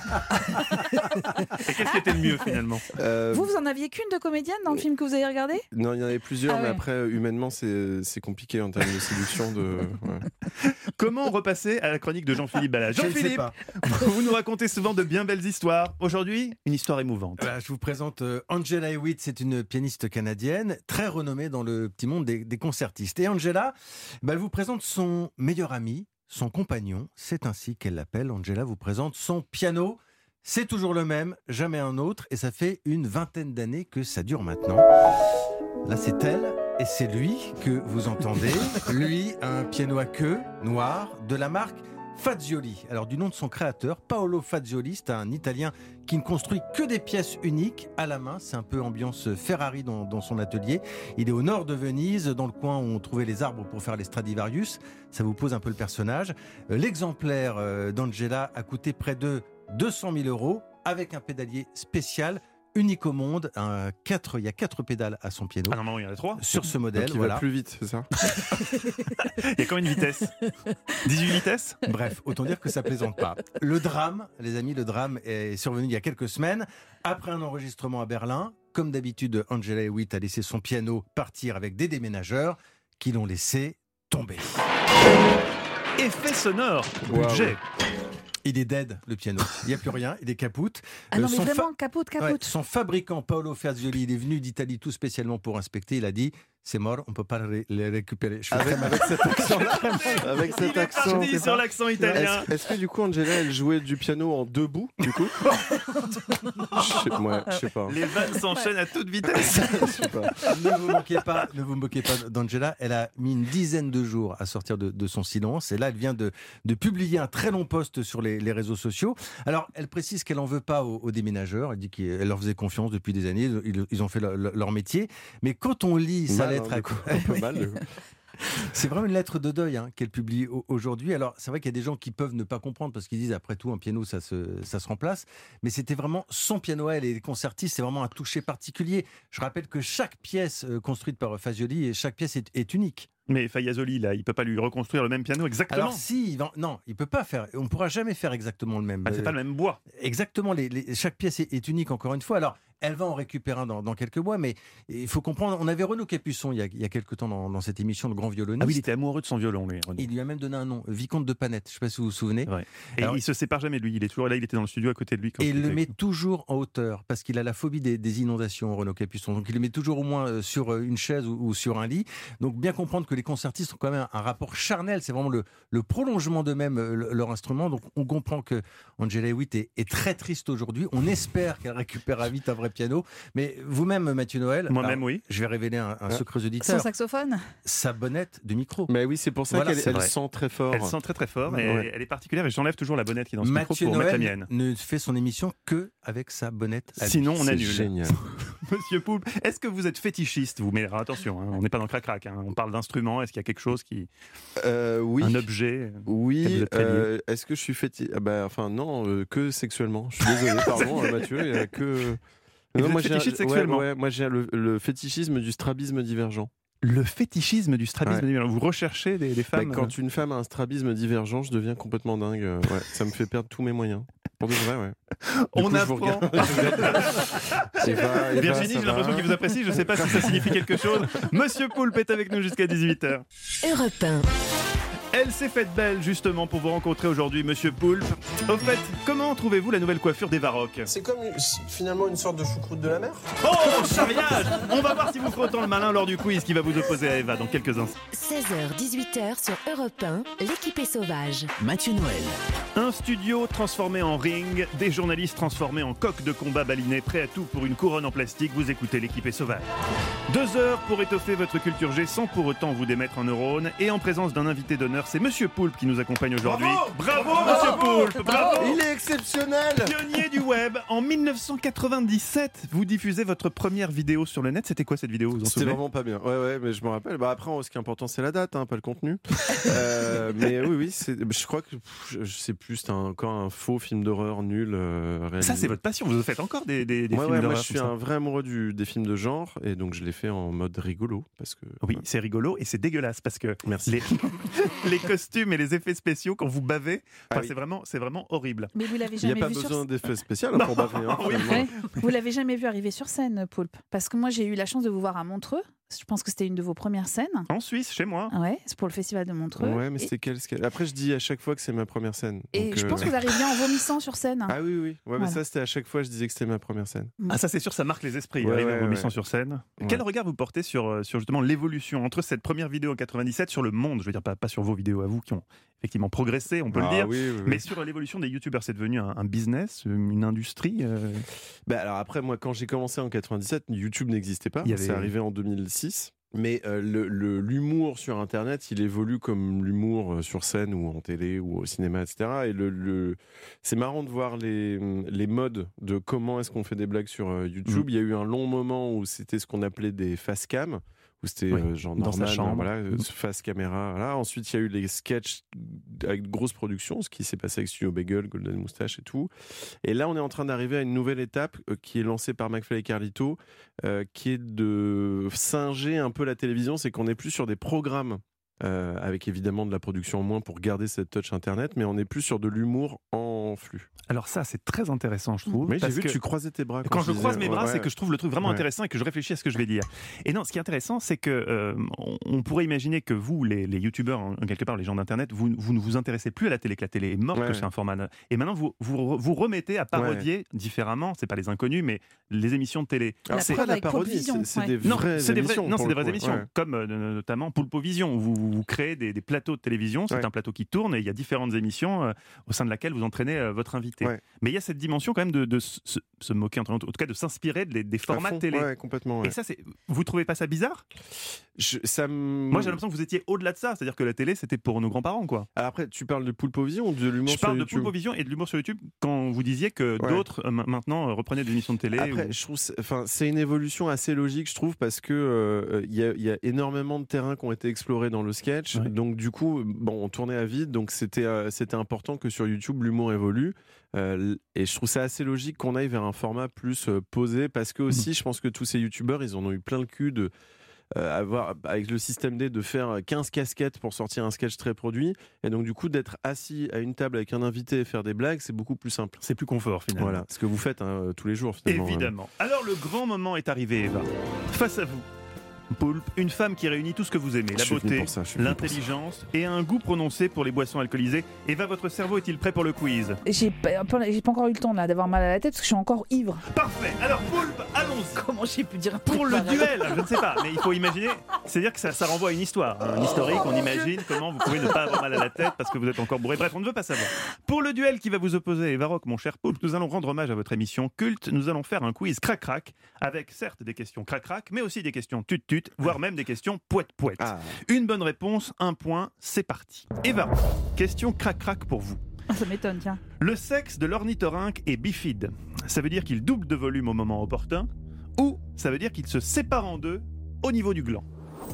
Et qu'est-ce qui était le mieux finalement? euh, Vous, vous en aviez qu'une de comédienne dans le film que vous avez regardé? Non, il y en avait plusieurs, ah, mais ouais. après, humainement, c'est, c'est compliqué en termes de séduction. De... Ouais. Comment repasser à la chronique de Jean-Philippe Ballas? Jean-Philippe, vous nous racontez souvent de bien belles histoires. Aujourd'hui, une histoire émouvante. Voilà, je vous présente euh, Angela Hewitt, c'est une pianiste canadienne, très renommée dans le petit monde des, des concertistes. Et Angela, bah, elle vous présente son meilleur ami, son compagnon, c'est ainsi qu'elle l'appelle. Angela vous présente son piano. C'est toujours le même, jamais un autre, et ça fait une vingtaine d'années que ça dure maintenant. Là, c'est elle, et c'est lui que vous entendez. Lui, un piano à queue, noir, de la marque Fazioli. Alors, du nom de son créateur, Paolo Fazioli, c'est un Italien qui ne construit que des pièces uniques à la main. C'est un peu ambiance Ferrari dans, dans son atelier. Il est au nord de Venise, dans le coin où on trouvait les arbres pour faire les Stradivarius. Ça vous pose un peu le personnage. L'exemplaire d'Angela a coûté près de deux cent mille euros avec un pédalier spécial. Unique au monde, un quatre, il y a quatre pédales à son piano. Ah non, non, il y en a trois. Sur ce modèle, Donc il voilà. va plus vite, c'est ça? Il y a combien de vitesses? dix-huit vitesses? Bref, autant dire que ça plaisante pas. Le drame, les amis, le drame est survenu il y a quelques semaines. Après un enregistrement à Berlin, comme d'habitude, Angela Hewitt a laissé son piano partir avec des déménageurs qui l'ont laissé tomber. Effet sonore, Wow. budget. Il est dead, le piano. Il n'y a plus rien, il est capote. Ah non, Euh, mais son vraiment, fa- capote, Ouais, capote. son fabricant, Paolo Fazioli, il est venu d'Italie tout spécialement pour inspecter. Il a dit, c'est mort, on ne peut pas les, les récupérer. Je fais Avec, très mal. avec cet accent-là, avec cet Il est accent. parti sur l'accent italien. Est-ce, est-ce que du coup Angela elle jouait du piano en debout du coup? Je sais, ouais, je sais pas. Les vannes s'enchaînent à toute vitesse. Je sais pas. Ne vous moquez pas, ne vous moquez pas d'Angela. Elle a mis une dizaine de jours à sortir de, de son silence. Et là, elle vient de, de publier un très long post sur les, les réseaux sociaux. Alors, elle précise qu'elle n'en veut pas aux, aux déménageurs. Elle dit qu'elle leur faisait confiance depuis des années. Ils, ils ont fait leur, leur métier. Mais quand on lit sa Mal, lettre hein, à du coup, un peu mal, le- c'est vraiment une lettre de deuil hein, qu'elle publie au- aujourd'hui. Alors, c'est vrai qu'il y a des gens qui peuvent ne pas comprendre parce qu'ils disent, après tout, un piano, ça se, ça se remplace. Mais c'était vraiment son piano à elle. Et les concertistes, c'est vraiment un toucher particulier. Je rappelle que chaque pièce euh, construite par Fagioli, et chaque pièce est, est unique. Mais Fagioli, là, il peut pas lui reconstruire le même piano exactement. Alors si, il va- non, il peut pas faire. On ne pourra jamais faire exactement le même. Ah, c'est pas le même bois. Exactement. Les, les- chaque pièce est, est unique, encore une fois. Alors, elle va en récupérer un dans, dans quelques mois, mais il faut comprendre. On avait Renaud Capuçon il y a, il y a quelques temps dans, dans cette émission, le grand violoniste. Ah oui, il était amoureux de son violon, lui. Renaud. Il lui a même donné un nom, Vicomte de Panette. Je ne sais pas si vous vous souvenez. Ouais. Et Alors, il se sépare jamais de lui. Il est toujours là. Il était dans le studio à côté de lui. Quand Et il le était met avec nous. toujours en hauteur parce qu'il a la phobie des, des inondations, Renaud Capuçon. Donc il le met toujours au moins euh, sur euh, une chaise ou, ou sur un lit. Donc bien comprendre que les concertistes ont quand même un, un rapport charnel. C'est vraiment le, le prolongement d'eux-mêmes, euh, le- leur instrument. Donc on comprend que Angela Hewitt est, est très triste aujourd'hui. On espère qu'elle récupérera vite un vrai piano. Mais vous-même, Mathieu Noël. Moi-même, alors, oui. Je vais révéler un, un Ah. secret aux Son auditeurs. saxophone. Sa bonnette de micro. Mais oui, c'est pour ça Voilà, qu'elle c'est elle vrai. sent très fort. Elle sent très très fort. Et Ouais. elle est particulière. Et j'enlève toujours la bonnette qui est dans ce Mathieu micro pour mettre la Noël mienne. ne fait son émission que avec sa bonnette. à lui. Sinon, on C'est annule. génial. Monsieur Poulpe, est-ce que vous êtes fétichiste vous? Mais alors, attention, hein, on n'est pas dans le crac-crac. Hein, on parle d'instruments. Est-ce qu'il y a quelque chose qui, Euh, oui. un objet? que vous Oui, êtes très lié. euh, est-ce que je suis fétiche ah bah, enfin non, euh, que sexuellement. Je suis désolé, pardon euh, Mathieu, il y a que... Et vous êtes moi, j'ai un- fétichiste ouais, sexuellement? ouais, moi j'ai le, le fétichisme du strabisme divergent. Le fétichisme du strabisme. Ouais. Vous recherchez des, des Bah, femmes? quand une femme a un strabisme divergent, je deviens complètement dingue. euh, ouais, ça me fait perdre tous mes moyens. Pour de vrai, ouais. Du On coup, je vous apprend. regarde. Eva, Eva, Virginie, ça j'ai l'impression va qu'il vous apprécie. Je ne sais pas si ça signifie quelque chose. Monsieur Poulpe est avec nous jusqu'à dix-huit heures. Europe un. Elle s'est faite belle justement pour vous rencontrer aujourd'hui, Monsieur Poulpe. Au fait, comment trouvez-vous la nouvelle coiffure d'Eva Rock? C'est comme une- finalement une sorte de choucroute de la mer. Oh, charriage! On va voir si vous ferez autant le malin lors du quiz qui va vous opposer à Eva dans quelques instants. seize heures dix-huit heures sur Europe un, l'équipe est sauvage. Mathieu Noël. Un studio transformé en ring, des journalistes transformés en coqs de combat balinés, prêts à tout pour une couronne en plastique. Vous écoutez l'équipe est sauvage. Deux heures pour étoffer votre culture G sans pour autant vous démettre en neurones. Et en présence d'un invité d'honneur, c'est Monsieur Poulpe qui nous accompagne aujourd'hui. Bravo, Monsieur Poulpe, bravo. Il est exceptionnel. Pionnier du web, en mille neuf cent quatre-vingt-dix-sept, vous diffusez votre première vidéo sur le net. C'était quoi cette vidéo, vous vous en C'était souvenez? vraiment pas bien. Ouais, ouais, mais je me rappelle. Bah après, ce qui est important, c'est la date, hein, pas le contenu. Euh, mais oui, oui, c'est- je crois que pff, je, je sais plus. C'était un- encore un faux film d'horreur nul euh, réalisé. Ça, c'est votre passion. Vous faites encore des, des, des Ouais, films ouais, moi, d'horreur je suis comme ça. un vrai amoureux du, des films de genre, et donc je l'ai fait en mode rigolo, parce que. Oui, c'est rigolo et c'est dégueulasse parce que Merci. les, les costumes et les effets spéciaux quand vous bavez, Ah enfin, oui. c'est vraiment, c'est vraiment horrible. Mais vous l'avez Il n'y a jamais pas vu sur besoin d'effets spéciaux hein, pour baver. Hein, Oui, finalement. Ouais. Vous l'avez jamais vu arriver sur scène, Poulpe? Parce que moi, j'ai eu la chance de vous voir à Montreux. Je pense que c'était une de vos premières scènes. En Suisse, chez moi. Ouais, c'est pour le festival de Montreux. Ouais, mais Et- c'était quel sketch Après, je dis à chaque fois que c'est ma première scène. Et donc, je euh, pense que vous arriviez en vomissant sur scène. Ah oui, oui. Ouais, Voilà. mais ça, c'était à chaque fois, je disais que c'était ma première scène. Ah, ça, c'est sûr, ça marque les esprits. Ouais, arriver ouais, en vomissant ouais. sur scène. Ouais. Quel regard vous portez sur, euh, sur justement l'évolution entre cette première vidéo en quatre-vingt-dix-sept sur le monde, je veux dire pas, pas sur vos vidéos à vous qui ont effectivement progressé, on peut Ah le dire, oui, oui, oui. mais sur l'évolution des youtubeurs, c'est devenu un, un business, une industrie. euh, Bah, alors après, moi, quand j'ai commencé en quatre-vingt-dix-sept, YouTube n'existait pas. Il y avait- C'est arrivé en deux mille six. Mais euh, le- le- l'humour sur Internet, il évolue comme l'humour euh, sur scène ou en télé ou au cinéma, et cetera. Et le, le- c'est marrant de voir les, les modes de comment est-ce qu'on fait des blagues sur euh, YouTube. Mm. Il y a eu un long moment où c'était ce qu'on appelait des face cam, où c'était Ouais, euh, genre dans sa Norman, chambre. voilà, euh, Mm. face caméra. Voilà. Ensuite, il y a eu les sketchs avec de grosses productions, ce qui s'est passé avec Studio Bagel, Golden Moustache et tout. Et là, on est en train d'arriver à une nouvelle étape euh, qui est lancée par McFly et Carlito, euh, qui est de singer un peu la télévision. C'est qu'on n'est plus sur des programmes, euh, avec évidemment de la production en moins pour garder cette touch Internet, mais on est plus sur de l'humour en en flux. Alors ça, c'est très intéressant, je trouve. Mais j'ai parce vu que, que tu croisais tes bras. Quand, Quand, je disais, croise mes bras, ouais, c'est que je trouve le truc vraiment ouais. intéressant et que je réfléchis à ce que je vais dire. Et non, ce qui est intéressant, c'est que euh, on, on pourrait imaginer que vous, les, les youtubeurs, en quelque part, les gens d'internet, vous, vous ne vous intéressez plus à la télé, que la télé est morte, Ouais. que c'est un format. Et maintenant, vous vous, vous remettez à parodier ouais. différemment. C'est pas les inconnus, mais les émissions de télé. Alors, c'est pas de la parodie, c'est, c'est ouais. des non, vraies c'est des émissions. Vrais, non, c'est des vraies coup, émissions, ouais. comme euh, notamment Poulpovision, où vous, vous créez des, des plateaux de télévision. C'est ouais. un plateau qui tourne et il y a différentes émissions euh, au sein de laquelle vous entraînez euh, votre invité. Ouais. Mais il y a cette dimension quand même de, de se, se moquer, en tout cas de s'inspirer des, des formats fond, télé. Ouais, complètement. Ouais. Et ça, c'est, vous trouvez pas ça bizarre? Je, ça m... Moi, j'ai l'impression que vous étiez au-delà de ça, c'est-à-dire que la télé, c'était pour nos grands-parents, quoi. Alors après, tu parles de Poulpovision ou de l'humour sur YouTube? Je parle de Poulpovision et de l'humour sur YouTube quand vous disiez que ouais. d'autres euh, maintenant euh, reprenaient des émissions de télé. Après, ou... je trouve, enfin, c'est une évolution assez logique, je trouve, parce que il euh, y, y a énormément de terrains qui ont été explorés dans le sketch. Ouais. Donc du coup, bon, on tournait à vide, donc c'était euh, c'était important que sur YouTube l'humour évolue. Euh, et je trouve ça assez logique qu'on aille vers un format plus euh, posé, parce que aussi, mmh. je pense que tous ces youtubeurs, ils en ont eu plein le cul de euh, avoir, avec le système D, de faire quinze casquettes pour sortir un sketch très produit. Et donc, du coup, d'être assis à une table avec un invité et faire des blagues, c'est beaucoup plus simple. C'est plus confort, finalement. Voilà, ce que vous faites hein, tous les jours, finalement. Évidemment. Hein. Alors, le grand moment est arrivé, Eva. Face à vous, Poulpe, une femme qui réunit tout ce que vous aimez, la beauté, ça, l'intelligence et un goût prononcé pour les boissons alcoolisées. Eva, votre cerveau est-il prêt pour le quiz? J'ai pas, j'ai pas encore eu le temps là, d'avoir mal à la tête parce que je suis encore ivre. Parfait. Alors Poulpe, allons-y. Comment j'ai pu dire pour le duel? Je ne sais pas, mais il faut imaginer. C'est-à-dire que ça, ça renvoie à une histoire, un historique. On imagine comment vous pouvez ne pas avoir mal à la tête parce que vous êtes encore bourré. Bref, on ne veut pas savoir. Pour le duel qui va vous opposer, Eva Rock, mon cher Poulpe, nous allons rendre hommage à votre émission culte. Nous allons faire un quiz crac-crac avec certes des questions crac-crac, mais aussi des questions tut-tut, voire même des questions poète-poète. Ah. Une bonne réponse, un point, c'est parti. Eva, question crac-crac pour vous. Ça m'étonne, tiens. Le sexe de l'ornithorynque est bifide. Ça veut dire qu'il double de volume au moment opportun, ou ça veut dire qu'il se sépare en deux au niveau du gland.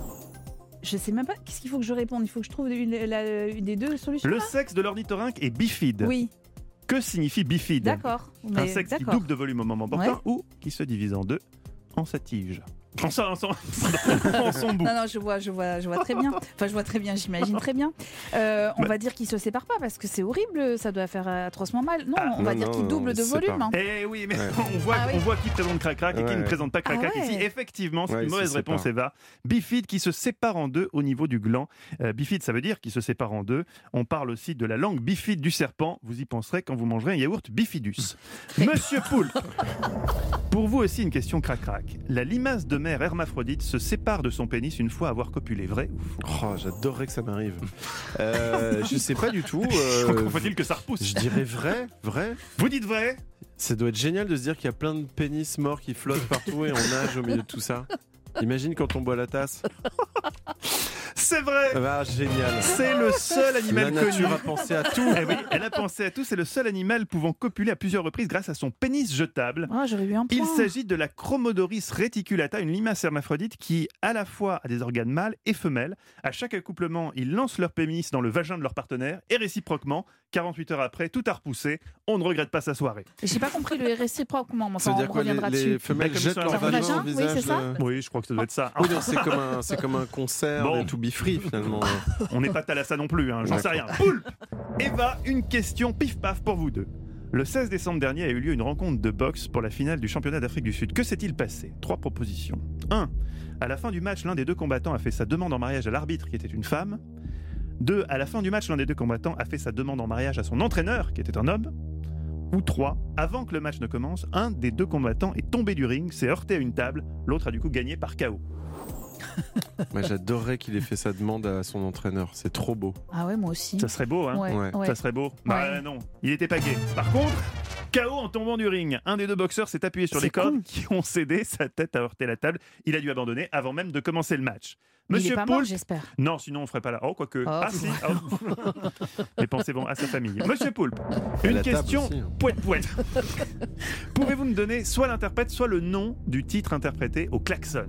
Je sais même pas, qu'est-ce qu'il faut que je réponde? Il faut que je trouve une, la, une des deux solutions. Le là sexe de l'ornithorynque est bifide. Oui. Que signifie bifide? D'accord. Mais un sexe d'accord. qui double de volume au moment opportun, ouais. ou qui se divise en deux en sa tige. En son, en son, en son bout. Non, non, je vois, je vois, je vois très bien. Enfin, je vois très bien, j'imagine très bien. Euh, on bah. va dire qu'il se sépare pas parce que c'est horrible, ça doit faire atrocement mal. Non, ah, on va non, dire non, qu'il double de volume. Hein. Eh oui, mais ouais. on voit, ah, oui. on voit qui présente crac-crac et ouais. qui ne présente pas crac-crac ah, ouais. ici. Effectivement, c'est ouais, une mauvaise réponse, Eva. Bifide qui se sépare en deux au niveau du gland. Euh, bifide, ça veut dire qu'il se sépare en deux. On parle aussi de la langue bifide du serpent. Vous y penserez quand vous mangerez un yaourt bifidus. Monsieur Poulpe, pour vous aussi une question crac-crac. La limace de mer hermaphrodite se sépare de son pénis une fois avoir copulé, vrai ou faux? Oh, j'adorerais que ça m'arrive. Euh, je sais pas du tout. Euh, Encore faut-il que ça repousse? Je dirais vrai, vrai. Vous dites vrai? Ça doit être génial de se dire qu'il y a plein de pénis morts qui flottent partout et on nage au milieu de tout ça. Imagine quand on boit la tasse. C'est vrai. Ah, génial. C'est le seul animal connu. La nature a pensé à tout. Eh oui, elle a pensé à tout. C'est le seul animal pouvant copuler à plusieurs reprises grâce à son pénis jetable. Ah, j'aurais eu un point. Il s'agit de la Chromodoris reticulata, une limace hermaphrodite qui, à la fois, a des organes mâles et femelles. À chaque accouplement, ils lancent leur pénis dans le vagin de leur partenaire et réciproquement, quarante-huit heures après, tout a repoussé. On ne regrette pas sa soirée. J'ai pas compris le réciproquement. Ça veut dire quoi, les, les femelles bah, jettent leur vagin, vagin au visage? Oui, c'est ça. Le... Oui, je crois que ça doit être ça. Oui, c'est comme un, c'est comme un concert bon. To be free finalement. On n'est pas Thalassa non plus, hein, j'en sais rien. Poulpe. Eva, une question pif-paf pour vous deux. Le seize décembre dernier a eu lieu une rencontre de boxe pour la finale du championnat d'Afrique du Sud. Que s'est-il passé? Trois propositions. un. À la fin du match, l'un des deux combattants a fait sa demande en mariage à l'arbitre qui était une femme. deux. À la fin du match, l'un des deux combattants a fait sa demande en mariage à son entraîneur qui était un homme. Ou trois. Avant que le match ne commence, un des deux combattants est tombé du ring, s'est heurté à une table, l'autre a du coup gagné par K O. Moi, j'adorerais qu'il ait fait sa demande à son entraîneur. C'est trop beau. Ah ouais, moi aussi. Ça serait beau, hein ouais, ouais. Ouais. Ça serait beau. Bah ouais. non, il était pas gay. Par contre, K O en tombant du ring. Un des deux boxeurs s'est appuyé sur C'est les cordes cool. qui ont cédé. Sa tête a heurté la table. Il a dû abandonner avant même de commencer le match. Monsieur il est pas Poulpe, mort, j'espère. Non, sinon on ferait pas là. Oh, quoique. Oh. Ah si. Oh. Mais pensez bon à sa famille. Monsieur Poulpe, une question aussi, hein. poète poète. Pouvez-vous me donner soit l'interprète, soit le nom du titre interprété au klaxon?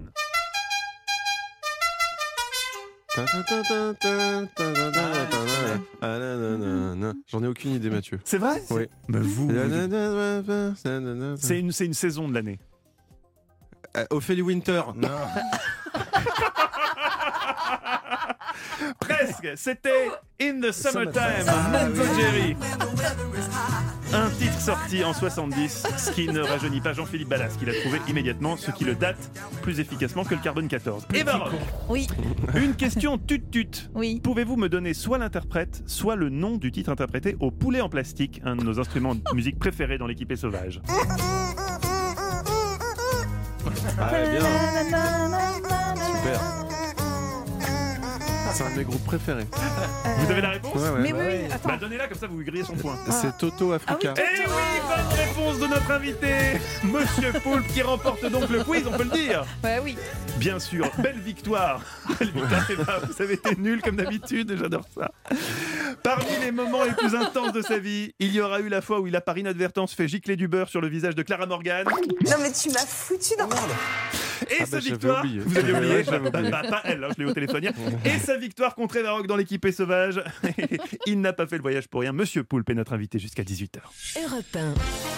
J'en ai aucune idée, Mathieu. C'est vrai? Oui. Bah vous. vous... C'est une, c'est une saison de l'année. Euh, Ophélie Winter. Non. Presque, c'était In the Summertime, Manzo Jerry. Un titre sorti en soixante-dix, ce qui ne rajeunit pas Jean-Philippe Ballas, qui l'a trouvé immédiatement, ce qui le date plus efficacement que le carbone quatorze. Et Baroque, Oui, une question tut-tut. oui. Pouvez-vous me donner soit l'interprète, soit le nom du titre interprété au poulet en plastique, un de nos instruments de musique préférés dans l'équipée sauvage? Ah, bien. Super. C'est un de mes groupes préférés. Vous avez la réponse? Ouais, ouais. Mais oui, oui, attends. Bah donnez-la, comme ça vous lui grillez son point. C'est Toto Africa. Ah Eh oui, bonne réponse de notre invité, Monsieur Poulpe, qui remporte donc le quiz, on peut le dire. Ouais, oui. Bien sûr, belle victoire. Belle victoire, Eva, vous avez été nul comme d'habitude, j'adore ça. Parmi les moments les plus intenses de sa vie, il y aura eu la fois où il a par inadvertance fait gicler du beurre sur le visage de Clara Morgan. Non mais tu m'as foutu dans... Et Ah sa bah, j'avais victoire, oublié. vous avez oublié, Ouais, j'avais Bah, oublié. bah, pas elle, hein, je l'ai au téléphone hier. Et sa victoire contre Eva Rock dans l'équipée sauvage. Il n'a pas fait le voyage pour rien. Monsieur Poulpe est notre invité jusqu'à dix-huit heures. Europe un.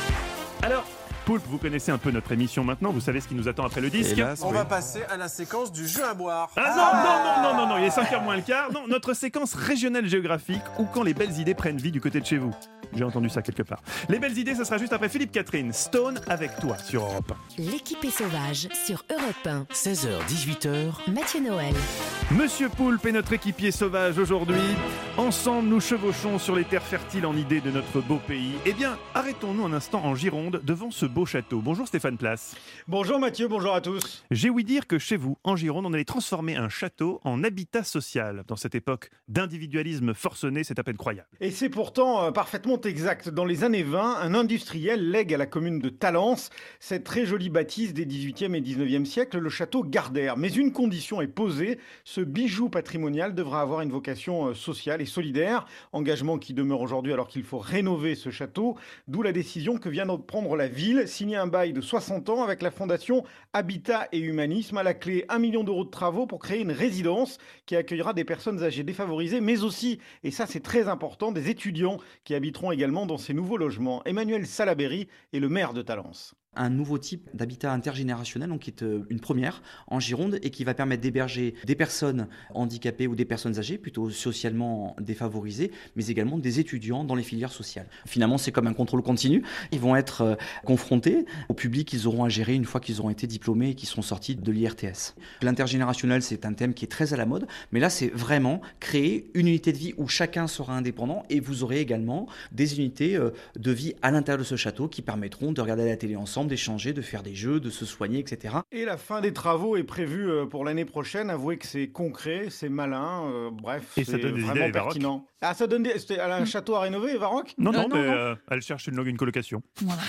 Alors, Poulpe, vous connaissez un peu notre émission maintenant, vous savez ce qui nous attend après le disque. Hélas, On oui. va passer à la séquence du jeu à boire. Ah non, non, non, non, non, non, il est cinq heures moins le quart. Non, notre séquence régionale géographique ou quand les belles idées prennent vie du côté de chez vous. J'ai entendu ça quelque part. Les belles idées, ce sera juste après Philippe Catherine. Stone avec toi sur Europe un. L'équipée sauvage sur Europe un. seize heures dix-huit heures. Mathieu Noël. Monsieur Poulpe est notre équipier sauvage aujourd'hui. Ensemble, nous chevauchons sur les terres fertiles en idée de notre beau pays. Eh bien, arrêtons-nous un instant en Gironde devant ce beau château. Bonjour Stéphane Place. Bonjour Mathieu, bonjour à tous. J'ai ouï dire que chez vous, en Gironde, on allait transformer un château en habitat social. Dans cette époque d'individualisme forcené, c'est à peine croyable. Et c'est pourtant euh, parfaitement exact. Dans les années vingt, un industriel lègue à la commune de Talence cette très jolie bâtisse des dix-huitième et dix-neuvième siècles, le château Gardère. Mais une condition est posée, ce bijou patrimonial devra avoir une vocation euh, sociale et solidaire, engagement qui demeure aujourd'hui alors qu'il faut rénover ce château, d'où la décision que vient de prendre la ville, signer un bail de soixante ans avec la fondation Habitat et Humanisme, à la clé un million d'euros de travaux pour créer une résidence qui accueillera des personnes âgées défavorisées, mais aussi, et ça c'est très important, des étudiants qui habiteront également dans ces nouveaux logements. Emmanuel Salaberry est le maire de Talence. Un nouveau type d'habitat intergénérationnel, donc qui est une première en Gironde et qui va permettre d'héberger des personnes handicapées ou des personnes âgées, plutôt socialement défavorisées, mais également des étudiants dans les filières sociales. Finalement, c'est comme un contrôle continu. Ils vont être confrontés au public qu'ils auront à gérer une fois qu'ils auront été diplômés et qu'ils seront sortis de l'I R T S. L'intergénérationnel, c'est un thème qui est très à la mode, mais là, c'est vraiment créer une unité de vie où chacun sera indépendant et vous aurez également des unités de vie à l'intérieur de ce château qui permettront de regarder la télé ensemble, d'échanger, de faire des jeux, de se soigner, et cetera. Et la fin des travaux est prévue pour l'année prochaine. Avouez que c'est concret, c'est malin, euh, bref, Et c'est ça donne des idées à vraiment Eva Rock. pertinent. Ah, ça donne des... C'était un château à rénover, Eva Rock? Non, non, Euh, non, mais non. euh, elle cherche une, une colocation.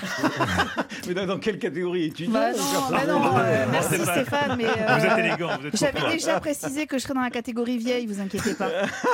Mais dans, dans quelle catégorie étudiant Bah ou non, personne? bah non, euh, merci C'est pas- Stéphane, mais Vous êtes euh, élégant, vous êtes j'avais courtois. déjà précisé que je serais dans la catégorie vieille, vous inquiétez pas.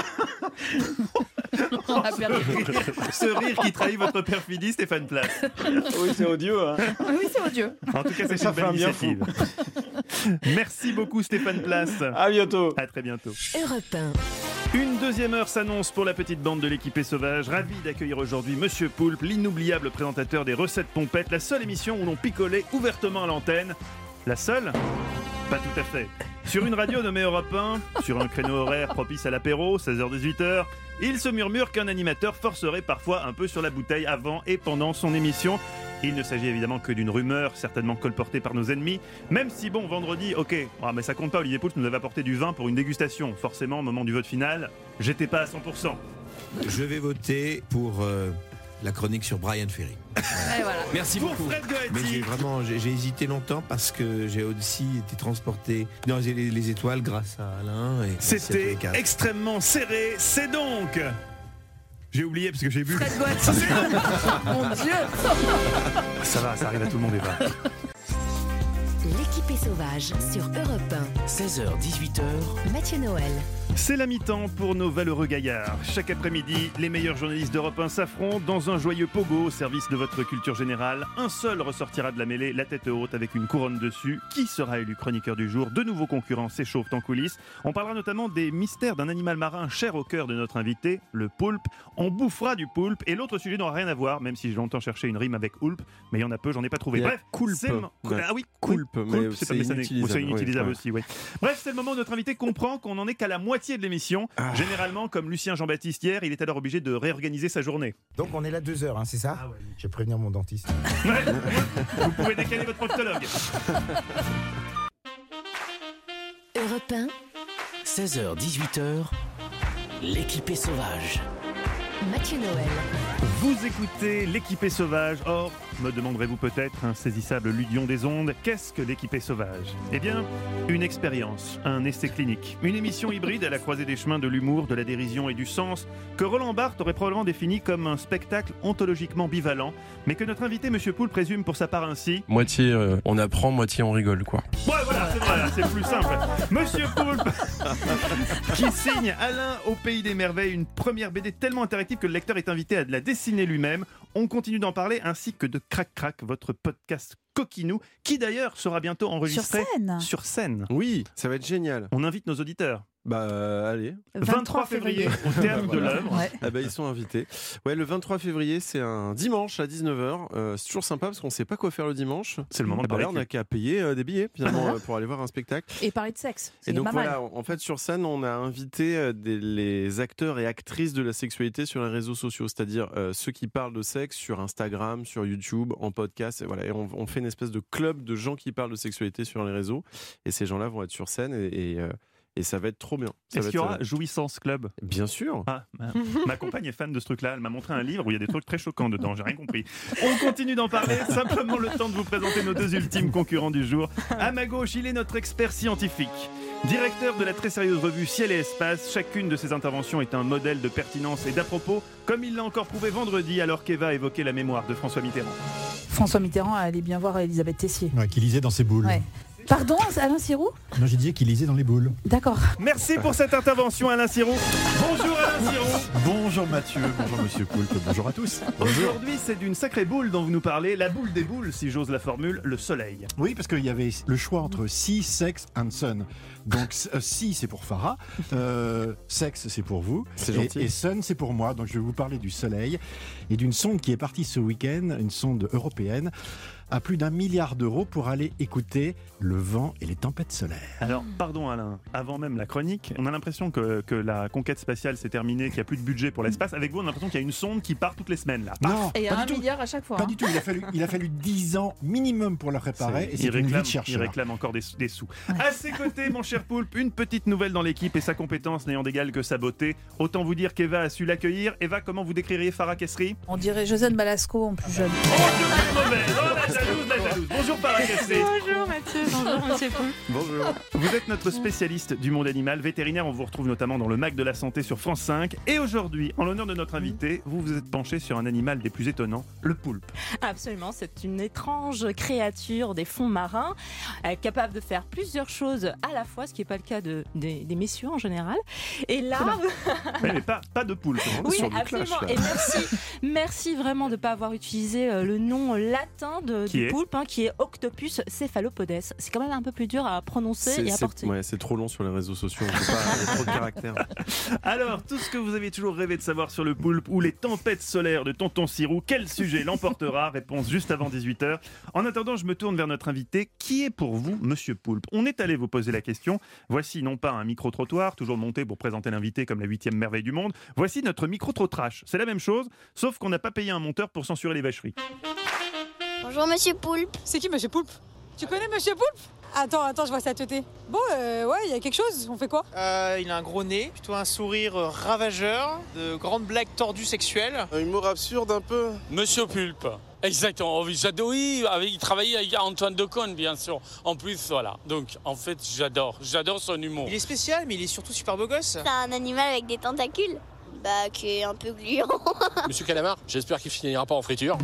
On a perdu. Ce rire qui trahit votre perfidie, Stéphane Place. Oui, c'est odieux. Hein. Oui, c'est odieux. En tout cas, c'est ça une fait belle un bien initiative. Merci beaucoup Stéphane Place. À bientôt. À très bientôt. Europe un. Une deuxième heure s'annonce pour la petite bande de l'équipée sauvage. Ravi d'accueillir aujourd'hui Monsieur Poulpe, l'inoubliable présentateur des recettes pompettes, la seule émission où l'on picolait ouvertement à l'antenne. La seule ? Pas tout à fait. Sur une radio nommée Europe un, sur un créneau horaire propice à l'apéro, seize heures dix-huit heures, il se murmure qu'un animateur forcerait parfois un peu sur la bouteille avant et pendant son émission. Il ne s'agit évidemment que d'une rumeur, certainement colportée par nos ennemis. Même si, bon, vendredi, ok, ah, mais ça compte pas, Olivier Poulpe nous avait apporté du vin pour une dégustation. Forcément, au moment du vote final, j'étais pas à cent pour cent. Je vais voter pour euh, la chronique sur Brian Ferry. Et voilà. Merci Pour beaucoup. Fred Goetti. Mais j'ai vraiment j'ai, j'ai hésité longtemps parce que j'ai aussi été transporté dans les, les étoiles grâce à Alain. Et C'était et extrêmement serré, c'est donc... J'ai oublié parce que j'ai bu. Fred Goetti. Mon Dieu. Ça va, ça arrive à tout le monde, Eva. L'équipée sauvage sur Europe un. seize heures dix-huit heures. Mathieu Noël. C'est la mi-temps pour nos valeureux gaillards. Chaque après-midi, les meilleurs journalistes d'Europe un s'affrontent dans un joyeux pogo au service de votre culture générale. Un seul ressortira de la mêlée, la tête haute avec une couronne dessus. Qui sera élu chroniqueur du jour? De nouveaux concurrents s'échauffent en coulisses. On parlera notamment des mystères d'un animal marin cher au cœur de notre invité, le poulpe. On bouffera du poulpe et l'autre sujet n'aura rien à voir, même si j'ai longtemps cherché une rime avec houlpe, mais il y en a peu, j'en ai pas trouvé. Bref, coulpe. c'est le mo- Ouais. Ah oui, Coulpe, coulpe, mais c'est c'est pas mais ça n'est- inutilisable, c'est inutilisable oui, aussi, oui. Bref, c'est le moment où notre invité comprend qu'on n'en est qu'à la moitié de l'émission. Ah. Généralement, comme Lucien Jean-Baptiste hier, il est alors obligé de réorganiser sa journée. Donc on est là deux heures, hein, c'est ça? Je vais prévenir mon dentiste. Ouais, vous pouvez décaler votre proctologue. Europe un, seize heures dix-huit heures, l'équipée sauvage. Mathieu Noël. Vous écoutez l'équipée sauvage. Or, me demanderez-vous peut-être, insaisissable ludion des ondes, qu'est-ce que l'équipée sauvage? Eh bien, une expérience, un essai clinique, une émission hybride à la croisée des chemins de l'humour, de la dérision et du sens, que Roland Barthes aurait probablement défini comme un spectacle ontologiquement bivalent, mais que notre invité, Monsieur Poulpe, présume pour sa part ainsi. Moitié euh, on apprend, moitié on rigole, quoi. Ouais, voilà, c'est vrai, c'est plus simple. Monsieur Poulpe, qui signe Alain au Pays des Merveilles, une première B D tellement interactive que le lecteur est invité à la dessiner lui-même. On continue d'en parler, ainsi que de Crac Crac, votre podcast coquinou, qui d'ailleurs sera bientôt enregistré Sur scène. sur scène. Oui, ça va être génial. On invite nos auditeurs. Bah euh, allez. vingt-trois février, au terme de l'œuvre. Ouais. Ah bah ils sont invités. Ouais, le vingt-trois février, c'est un dimanche à dix-neuf heures. Euh, c'est toujours sympa parce qu'on sait pas quoi faire le dimanche. C'est le moment de bah, parler là, on cul. n'a qu'à payer euh, des billets finalement euh, pour aller voir un spectacle. Et parler de sexe. C'est Et donc pas mal. voilà, en fait sur scène, on a invité euh, des, les acteurs et actrices de la sexualité sur les réseaux sociaux, c'est-à-dire euh, ceux qui parlent de sexe sur Instagram, sur YouTube, en podcast. Et voilà, et on, on fait une espèce de club de gens qui parlent de sexualité sur les réseaux. Et ces gens-là vont être sur scène et, et, euh, et ça va être trop bien. Ça Est-ce va qu'il y être, aura euh, Jouissance Club? Bien sûr. Ah, ma, ma compagne est fan de ce truc-là. Elle m'a montré un livre où il y a des trucs très choquants dedans. J'ai rien compris. On continue d'en parler. Simplement le temps de vous présenter nos deux ultimes concurrents du jour. À ma gauche, il est notre expert scientifique. Directeur de la très sérieuse revue Ciel et Espace, chacune de ses interventions est un modèle de pertinence et d'à-propos, comme il l'a encore prouvé vendredi alors qu'Eva évoquait la mémoire de François Mitterrand. François Mitterrand allait bien voir Elisabeth Tessier. Ouais, qui lisait dans ses boules. Ouais. Pardon, Alain Sirou? Non, j'ai dit qu'il lisait dans les boules. D'accord. Merci pour cette intervention, Alain Sirou. Bonjour Alain Sirou. Bonjour Mathieu, bonjour Monsieur Poulpe, bonjour à tous. Aujourd'hui, c'est d'une sacrée boule dont vous nous parlez, la boule des boules, si j'ose la formule, le soleil. Oui, parce qu'il y avait le choix entre Sea, Sex and Sun. Donc euh, Sea, c'est pour Farah, euh, Sex, c'est pour vous, C'est et, gentil. et Sun, c'est pour moi. Donc je vais vous parler du soleil et d'une sonde qui est partie ce week-end, une sonde européenne, à plus d'un milliard d'euros pour aller écouter le vent et les tempêtes solaires. Alors, pardon Alain, avant même la chronique, on a l'impression que, que la conquête spatiale s'est terminée, qu'il n'y a plus de budget pour l'espace. Avec vous, on a l'impression qu'il y a une sonde qui part toutes les semaines. Là. Non, Et il y a pas un du tout. milliard à chaque fois. Pas hein. du tout, il a fallu, il a fallu dix ans minimum pour la réparer, et c'est il, une vie réclame, de il chercheur. réclame encore des, des sous. À ses côtés, mon cher Poulpe, une petite nouvelle dans l'équipe et sa compétence n'ayant d'égal que sa beauté. Autant vous dire qu'Eva a su l'accueillir. Eva, comment vous décririez Farah Kessri? On dirait Josiane Balasco en plus jeune. Oh, que vous êtes mauvaise. Oh, la jalouse, la jalouse. Bonjour Farah Kessri. Bonjour Mathieu, bonjour Monsieur Poulpe. Bonjour. Vous êtes notre spécialiste du monde animal, vétérinaire. On vous retrouve notamment dans le Mac de la Santé sur France cinq. Et aujourd'hui, en l'honneur de notre invité, vous vous êtes penché sur un animal des plus étonnants, le poulpe. Absolument, c'est une étrange créature des fonds marins, euh, capable de faire plusieurs choses à la fois, ce qui n'est pas le cas de, des, des messieurs en général. Et là... Oui, mais pas, pas de poulpe. On est Oui, sur du absolument. clash, là. Et merci, merci vraiment de ne pas avoir utilisé euh, le nom latin de, Qui du est poulpe, hein, qui est Octopus cephalopodes. C'est quand même un peu plus dur à prononcer C'est, et à c'est- porter. ouais, c'est trop long sur les réseaux sociaux. On peut pas, il y a trop de caractères. Alors, tout ce que vous avez toujours rêvé de savoir sur le poulpe ou les tempêtes solaires de Tonton Sirou, quel sujet l'emportera? Réponse juste avant dix-huit heures. En attendant, je me tourne vers notre invité. Qui est pour vous Monsieur Poulpe? On est allé vous poser la question. Voici non pas un micro-trottoir, toujours monté pour présenter l'invité comme la huitième merveille du monde. Voici notre micro-trot-trash. C'est la même chose, sauf qu'on n'a pas payé un monteur pour censurer les vacheries. Bonjour Monsieur Poulpe. C'est qui Monsieur Poulpe? Tu connais Monsieur Poulpe? Attends, attends, je vois sa teuté. Bon, euh, ouais, il y a quelque chose, on fait quoi? Euh, il a un gros nez, plutôt un sourire euh, ravageur, de grandes blagues tordues sexuelles. Un humour absurde un peu. Monsieur Pulpe, exactement. Oui, j'adore, oui, avec, il travaillait avec Antoine Decaune, bien sûr. En plus, voilà. Donc, en fait, j'adore. J'adore son humour. Il est spécial, mais il est surtout super beau gosse. C'est un animal avec des tentacules. Bah, qui est un peu gluant. Monsieur Calamar, j'espère qu'il finira pas en friture.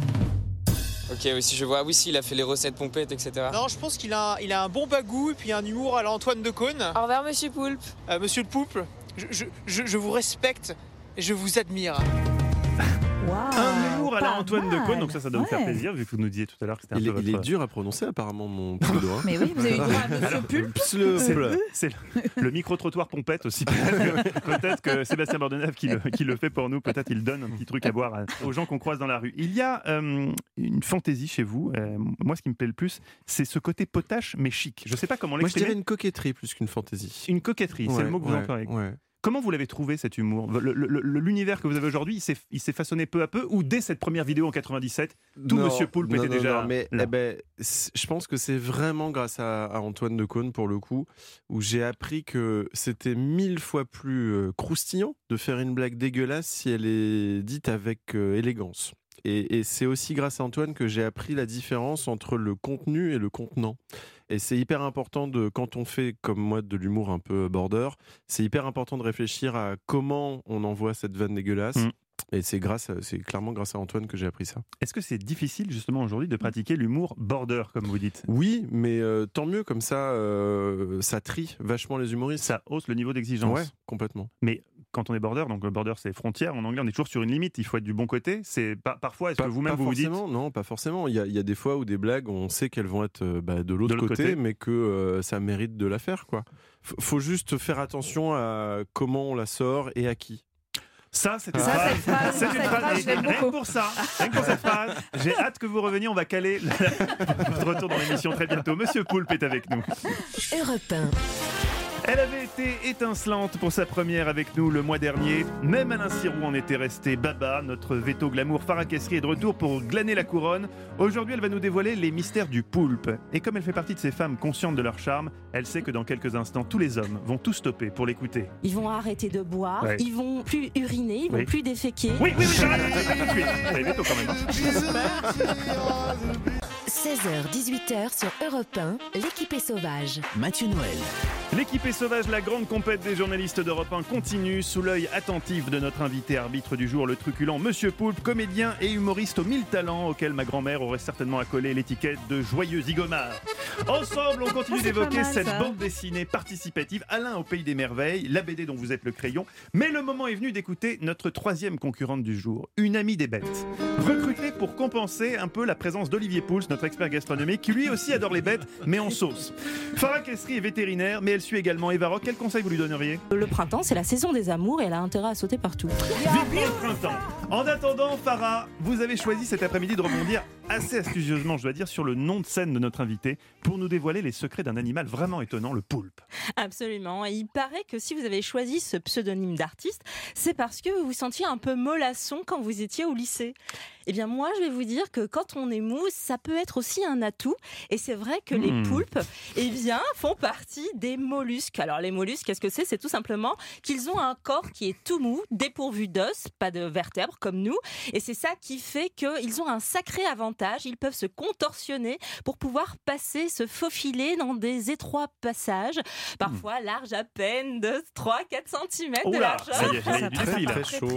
Ok, oui, si je vois. Oui, si, il a fait les recettes pompettes, et cetera. Non, je pense qu'il a, il a un bon bagou et puis un humour à l'Antoine Decaune. Au revoir Monsieur Poulpe. Euh, Monsieur le Poulpe, je, je, je, je vous respecte et je vous admire. Wow, un humour à la Antoine mal. Decaune, donc ça, ça doit ouais. vous faire plaisir, vu que vous nous disiez tout à l'heure que c'était un Il, peu est, il votre... est dur à prononcer apparemment mon pseudo. Hein. Mais oui, vous avez eu droit à Monsieur Pulpe. C'est, c'est le, le micro-trottoir pompette aussi. Peut-être que, peut-être que Sébastien Bordenave qui le, qui le fait pour nous, peut-être il donne un petit truc à boire à, aux gens qu'on croise dans la rue. Il y a euh, une fantaisie chez vous. Euh, moi, ce qui me plaît le plus, c'est ce côté potache mais chic. Je ne sais pas comment Moi, je l'exprimer. dirais une coquetterie plus qu'une fantaisie. Une coquetterie, c'est Ouais, le mot que vous ouais, employez. ouais. Comment vous l'avez trouvé cet humour ? le, le, le, L'univers que vous avez aujourd'hui, il s'est, il s'est façonné peu à peu ou dès cette première vidéo en quatre-vingt-dix-sept, tout Non, Monsieur Poulpe non, était non, déjà non, mais, là. eh ben, je pense que c'est vraiment grâce à, à Antoine Decaune, pour le coup, où j'ai appris que c'était mille fois plus euh, croustillant de faire une blague dégueulasse si elle est dite avec euh, élégance. Et, et c'est aussi grâce à Antoine que j'ai appris la différence entre le contenu et le contenant. Et c'est hyper important, de, quand on fait, comme moi, de l'humour un peu border, c'est hyper important de réfléchir à comment on envoie cette vanne dégueulasse. Mmh. Et c'est, grâce à, c'est clairement grâce à Antoine que j'ai appris ça. Est-ce que c'est difficile justement aujourd'hui de pratiquer l'humour border, comme vous dites ? Oui, mais euh, tant mieux, comme ça, euh, ça trie vachement les humoristes. Ça hausse le niveau d'exigence. Ouais, complètement. Mais quand on est border, donc le border c'est frontière, en anglais on est toujours sur une limite, il faut être du bon côté. C'est pas, parfois, est-ce pas, que vous-même vous vous dites... Non, pas forcément. Il y, a, il y a des fois où des blagues, on sait qu'elles vont être euh, bah, de, l'autre de l'autre côté, côté, mais que euh, ça mérite de la faire, quoi. F- faut juste faire attention à comment on la sort et à qui. Ça, c'est une ça, phrase. Cette phrase, c'est une cette phrase. phrase, Et rien que pour ça, rien que pour cette phrase, j'ai hâte que vous reveniez. On va caler votre retour dans l'émission très bientôt. Monsieur Poulpe est avec nous. Europe un. Elle avait été étincelante pour sa première avec nous le mois dernier. Même Alain Sirou en était resté baba. Notre veto glamour Farah Kessri est de retour pour glaner la couronne. Aujourd'hui, elle va nous dévoiler les mystères du poulpe. Et comme elle fait partie de ces femmes conscientes de leur charme, elle sait que dans quelques instants, tous les hommes vont tout stopper pour l'écouter. Ils vont arrêter de boire, ouais. Ils vont plus uriner, ils vont oui. plus déféquer. Oui, oui, oui, j'arrête tout de suite. Allez, veto quand même. Hein. seize heures dix-huit heures sur Europe un, l'équipe est sauvage. Mathieu Noël. L'équipe est sauvage, la grande compète des journalistes d'Europe un continue sous l'œil attentif de notre invité arbitre du jour, le truculent Monsieur Poulpe, comédien et humoriste aux mille talents, auquel ma grand-mère aurait certainement accolé l'étiquette de joyeux zigomard. Ensemble, on continue oh, d'évoquer mal, cette ça. bande dessinée participative, Alain au pays des merveilles, la B D dont vous êtes le crayon. Mais le moment est venu d'écouter notre troisième concurrente du jour, une amie des bêtes. Recrutée pour compenser un peu la présence d'Olivier Pouls, notre expert gastronomique, qui lui aussi adore les bêtes, mais en sauce. Farah Kessri est vétérinaire, mais elle suit également Eva Rock. Quel conseil vous lui donneriez ? Le printemps, c'est la saison des amours et elle a intérêt à sauter partout. Vivement le printemps. En attendant, Farah, vous avez choisi cet après-midi de rebondir assez astucieusement, je dois dire, sur le nom de scène de notre invité pour nous dévoiler les secrets d'un animal vraiment étonnant, le poulpe. Absolument. Et il paraît que si vous avez choisi ce pseudonyme d'artiste, c'est parce que vous vous sentiez un peu mollasson quand vous étiez au lycée. Eh bien, moi, je vais vous dire que quand on est mou, ça peut être aussi un atout. Et c'est vrai que mmh. les poulpes, eh bien, font partie des mollusques. Alors, les mollusques, qu'est-ce que c'est ? C'est tout simplement qu'ils ont un corps qui est tout mou, dépourvu d'os, pas de vertèbres comme nous. Et c'est ça qui fait qu'ils ont un sacré avantage. Ils peuvent se contorsionner pour pouvoir passer, se faufiler dans des étroits passages, parfois mmh. larges à peine de trois à quatre centimètres de largeur. Ça y est, ça très, très, très chaud.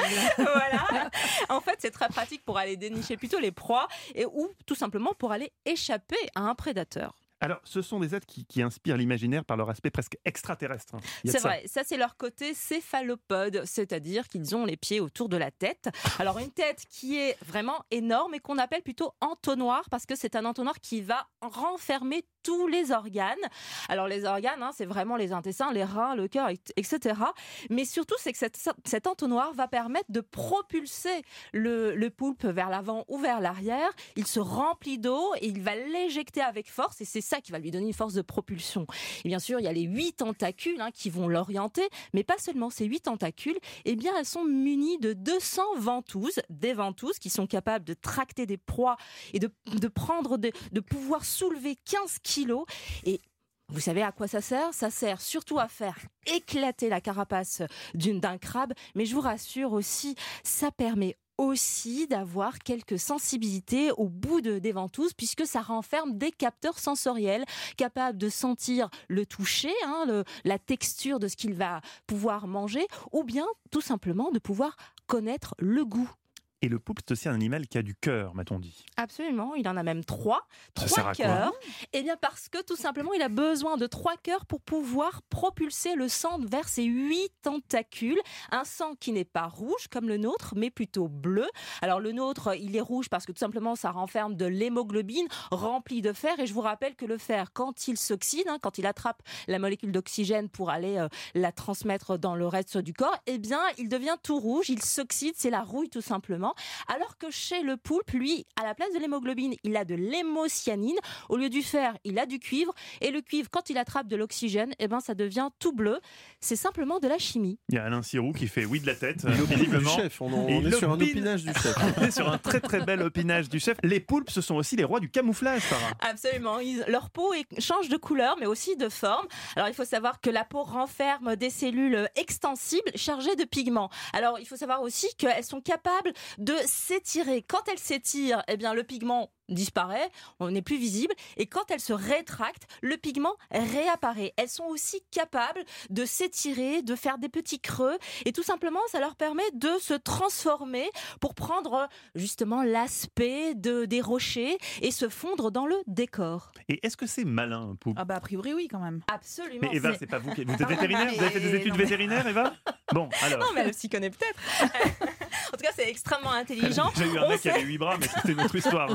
Voilà. En fait, c'est très pratique pour aller dénicher plutôt les proies et ou tout simplement pour aller échapper à un prédateur. Alors, ce sont des êtres qui, qui inspirent l'imaginaire par leur aspect presque extraterrestre. C'est vrai, ça c'est leur côté céphalopode, c'est-à-dire qu'ils ont les pieds autour de la tête. Alors une tête qui est vraiment énorme et qu'on appelle plutôt entonnoir parce que c'est un entonnoir qui va renfermer tous les organes. Alors les organes, hein, c'est vraiment les intestins, les reins, le cœur, et cetera. Mais surtout, c'est que cette, cet entonnoir va permettre de propulser le, le poulpe vers l'avant ou vers l'arrière. Il se remplit d'eau et il va l'éjecter avec force et c'est ça qui va lui donner une force de propulsion. Et bien sûr, il y a les huit tentacules hein, qui vont l'orienter, mais pas seulement ces huit tentacules, eh bien elles sont munies de deux cents ventouses, des ventouses qui sont capables de tracter des proies et de, de prendre, de, de pouvoir soulever quinze kilos. Et vous savez à quoi ça sert ? Ça sert surtout à faire éclater la carapace d'une, d'un crabe, mais je vous rassure aussi, ça permet aussi d'avoir quelques sensibilités au bout de, des ventouses puisque ça renferme des capteurs sensoriels capables de sentir le toucher, hein, le, la texture de ce qu'il va pouvoir manger ou bien tout simplement de pouvoir connaître le goût. Et le poulpe, c'est aussi un animal qui a du cœur, m'a-t-on dit. Absolument, il en a même trois. Ça sert Trois à quoi ? cœurs. Eh bien parce que tout simplement, il a besoin de trois cœurs pour pouvoir propulser le sang vers ses huit tentacules. Un sang qui n'est pas rouge comme le nôtre, mais plutôt bleu. Alors le nôtre, il est rouge parce que tout simplement, ça renferme de l'hémoglobine remplie de fer. Et je vous rappelle que le fer, quand il s'oxyde, hein, quand il attrape la molécule d'oxygène pour aller euh, la transmettre dans le reste du corps, eh bien, il devient tout rouge, il s'oxyde, c'est la rouille tout simplement. Alors que chez le poulpe, lui, à la place de l'hémoglobine, il a de l'hémocyanine. Au lieu du fer, il a du cuivre. Et le cuivre, quand il attrape de l'oxygène, eh ben, ça devient tout bleu. C'est simplement de la chimie. Il y a Alain Sirou qui fait oui de la tête. Il opine visiblement. du chef, on, on Et est il sur un opine. opinage du chef. On est sur un très très bel opinage du chef. Les poulpes, ce sont aussi les rois du camouflage, Farah. Absolument. Ils- leur peau est- change de couleur, mais aussi de forme. Alors, il faut savoir que la peau renferme des cellules extensibles chargées de pigments. Alors, il faut savoir aussi qu'elles sont capables de s'étirer. Quand elles s'étirent, eh bien, le pigment disparaît, on n'est plus visible, et quand elles se rétractent, le pigment réapparaît. Elles sont aussi capables de s'étirer, de faire des petits creux, et tout simplement, ça leur permet de se transformer pour prendre justement l'aspect de, des rochers et se fondre dans le décor. Et est-ce que c'est malin, un poulpe ? Ah bah a priori oui quand même. Absolument. Mais Eva, c'est pas vous qui... Vous êtes vétérinaire ? Vous avez fait des études vétérinaires, Eva ? Bon, alors... Non, mais elle s'y connaît peut-être. En tout cas, c'est extrêmement intelligent. J'ai eu un On mec qui sait- avait huit bras, mais c'était une autre histoire.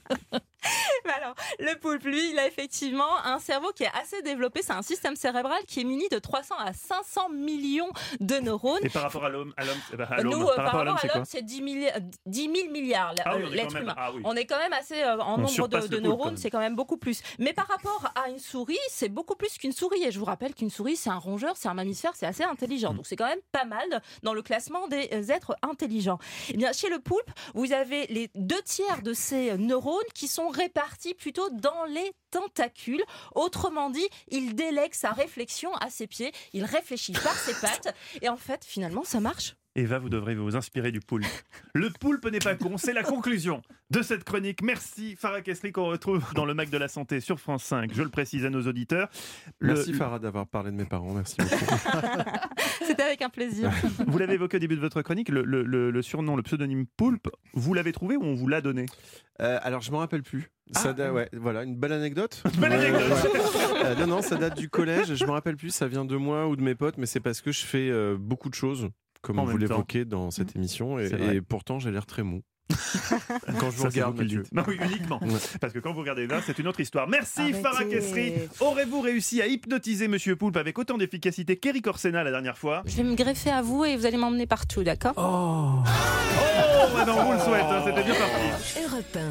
Mais alors, le poulpe, lui, il a effectivement un cerveau qui est assez développé. C'est un système cérébral qui est muni de trois cents à cinq cents millions de neurones. Et par rapport à l'homme, à l'homme, eh ben, à l'homme, Nous, par euh, par rapport à l'homme, rapport c'est à quoi l'homme, c'est dix mille, dix mille milliards, Ah oui, on est l'être quand même- humain. ah oui. On est quand même assez euh, en On nombre surpasse de, le de poulpe, quand neurones, même. c'est quand même beaucoup plus. Mais par rapport à une souris, c'est beaucoup plus qu'une souris. Et je vous rappelle qu'une souris, c'est un rongeur, c'est un mammifère, c'est assez intelligent. Donc c'est quand même pas mal dans le classement des euh, êtres intelligents. Eh bien, chez le poulpe, vous avez les deux tiers de ces neurones qui sont répartis plutôt dans les tentacules. Autrement dit, il délègue sa réflexion à ses pieds, il réfléchit par ses pattes, et en fait, finalement, ça marche. Eva, vous devrez vous inspirer du poulpe. Le poulpe n'est pas con, c'est la conclusion de cette chronique. Merci Farah Kessli qu'on retrouve dans le Mac de la Santé sur France cinq. Je le précise à nos auditeurs. Le- Merci Farah d'avoir parlé de mes parents, merci beaucoup. C'était avec un plaisir. Vous l'avez évoqué au début de votre chronique, le, le- le- le surnom, le pseudonyme poulpe, vous l'avez trouvé ou on vous l'a donné ? Euh, alors je m'en rappelle plus. Ça da- ouais, voilà, une belle anecdote. Belle anecdote. Euh, non, non, ça date du collège. Je me rappelle plus. Ça vient de moi ou de mes potes, mais c'est parce que je fais euh, beaucoup de choses, comme En vous même temps. l'évoquez dans cette émission, et, C'est vrai. et pourtant j'ai l'air très mou. Quand je vous Ça, c'est regarde, vous qui le Mathieu. dites. Non, oui, uniquement. Ouais. Parce que quand vous regardez là, c'est une autre histoire. Merci Arrêtez. Farah Kessri. Aurez-vous réussi à hypnotiser Monsieur Poulpe avec autant d'efficacité qu'Eric Orsena la dernière fois ? Je vais me greffer à vous et vous allez m'emmener partout, d'accord ? Oh, bah non, on vous le souhaite, hein, c'était bien parti. Europe un.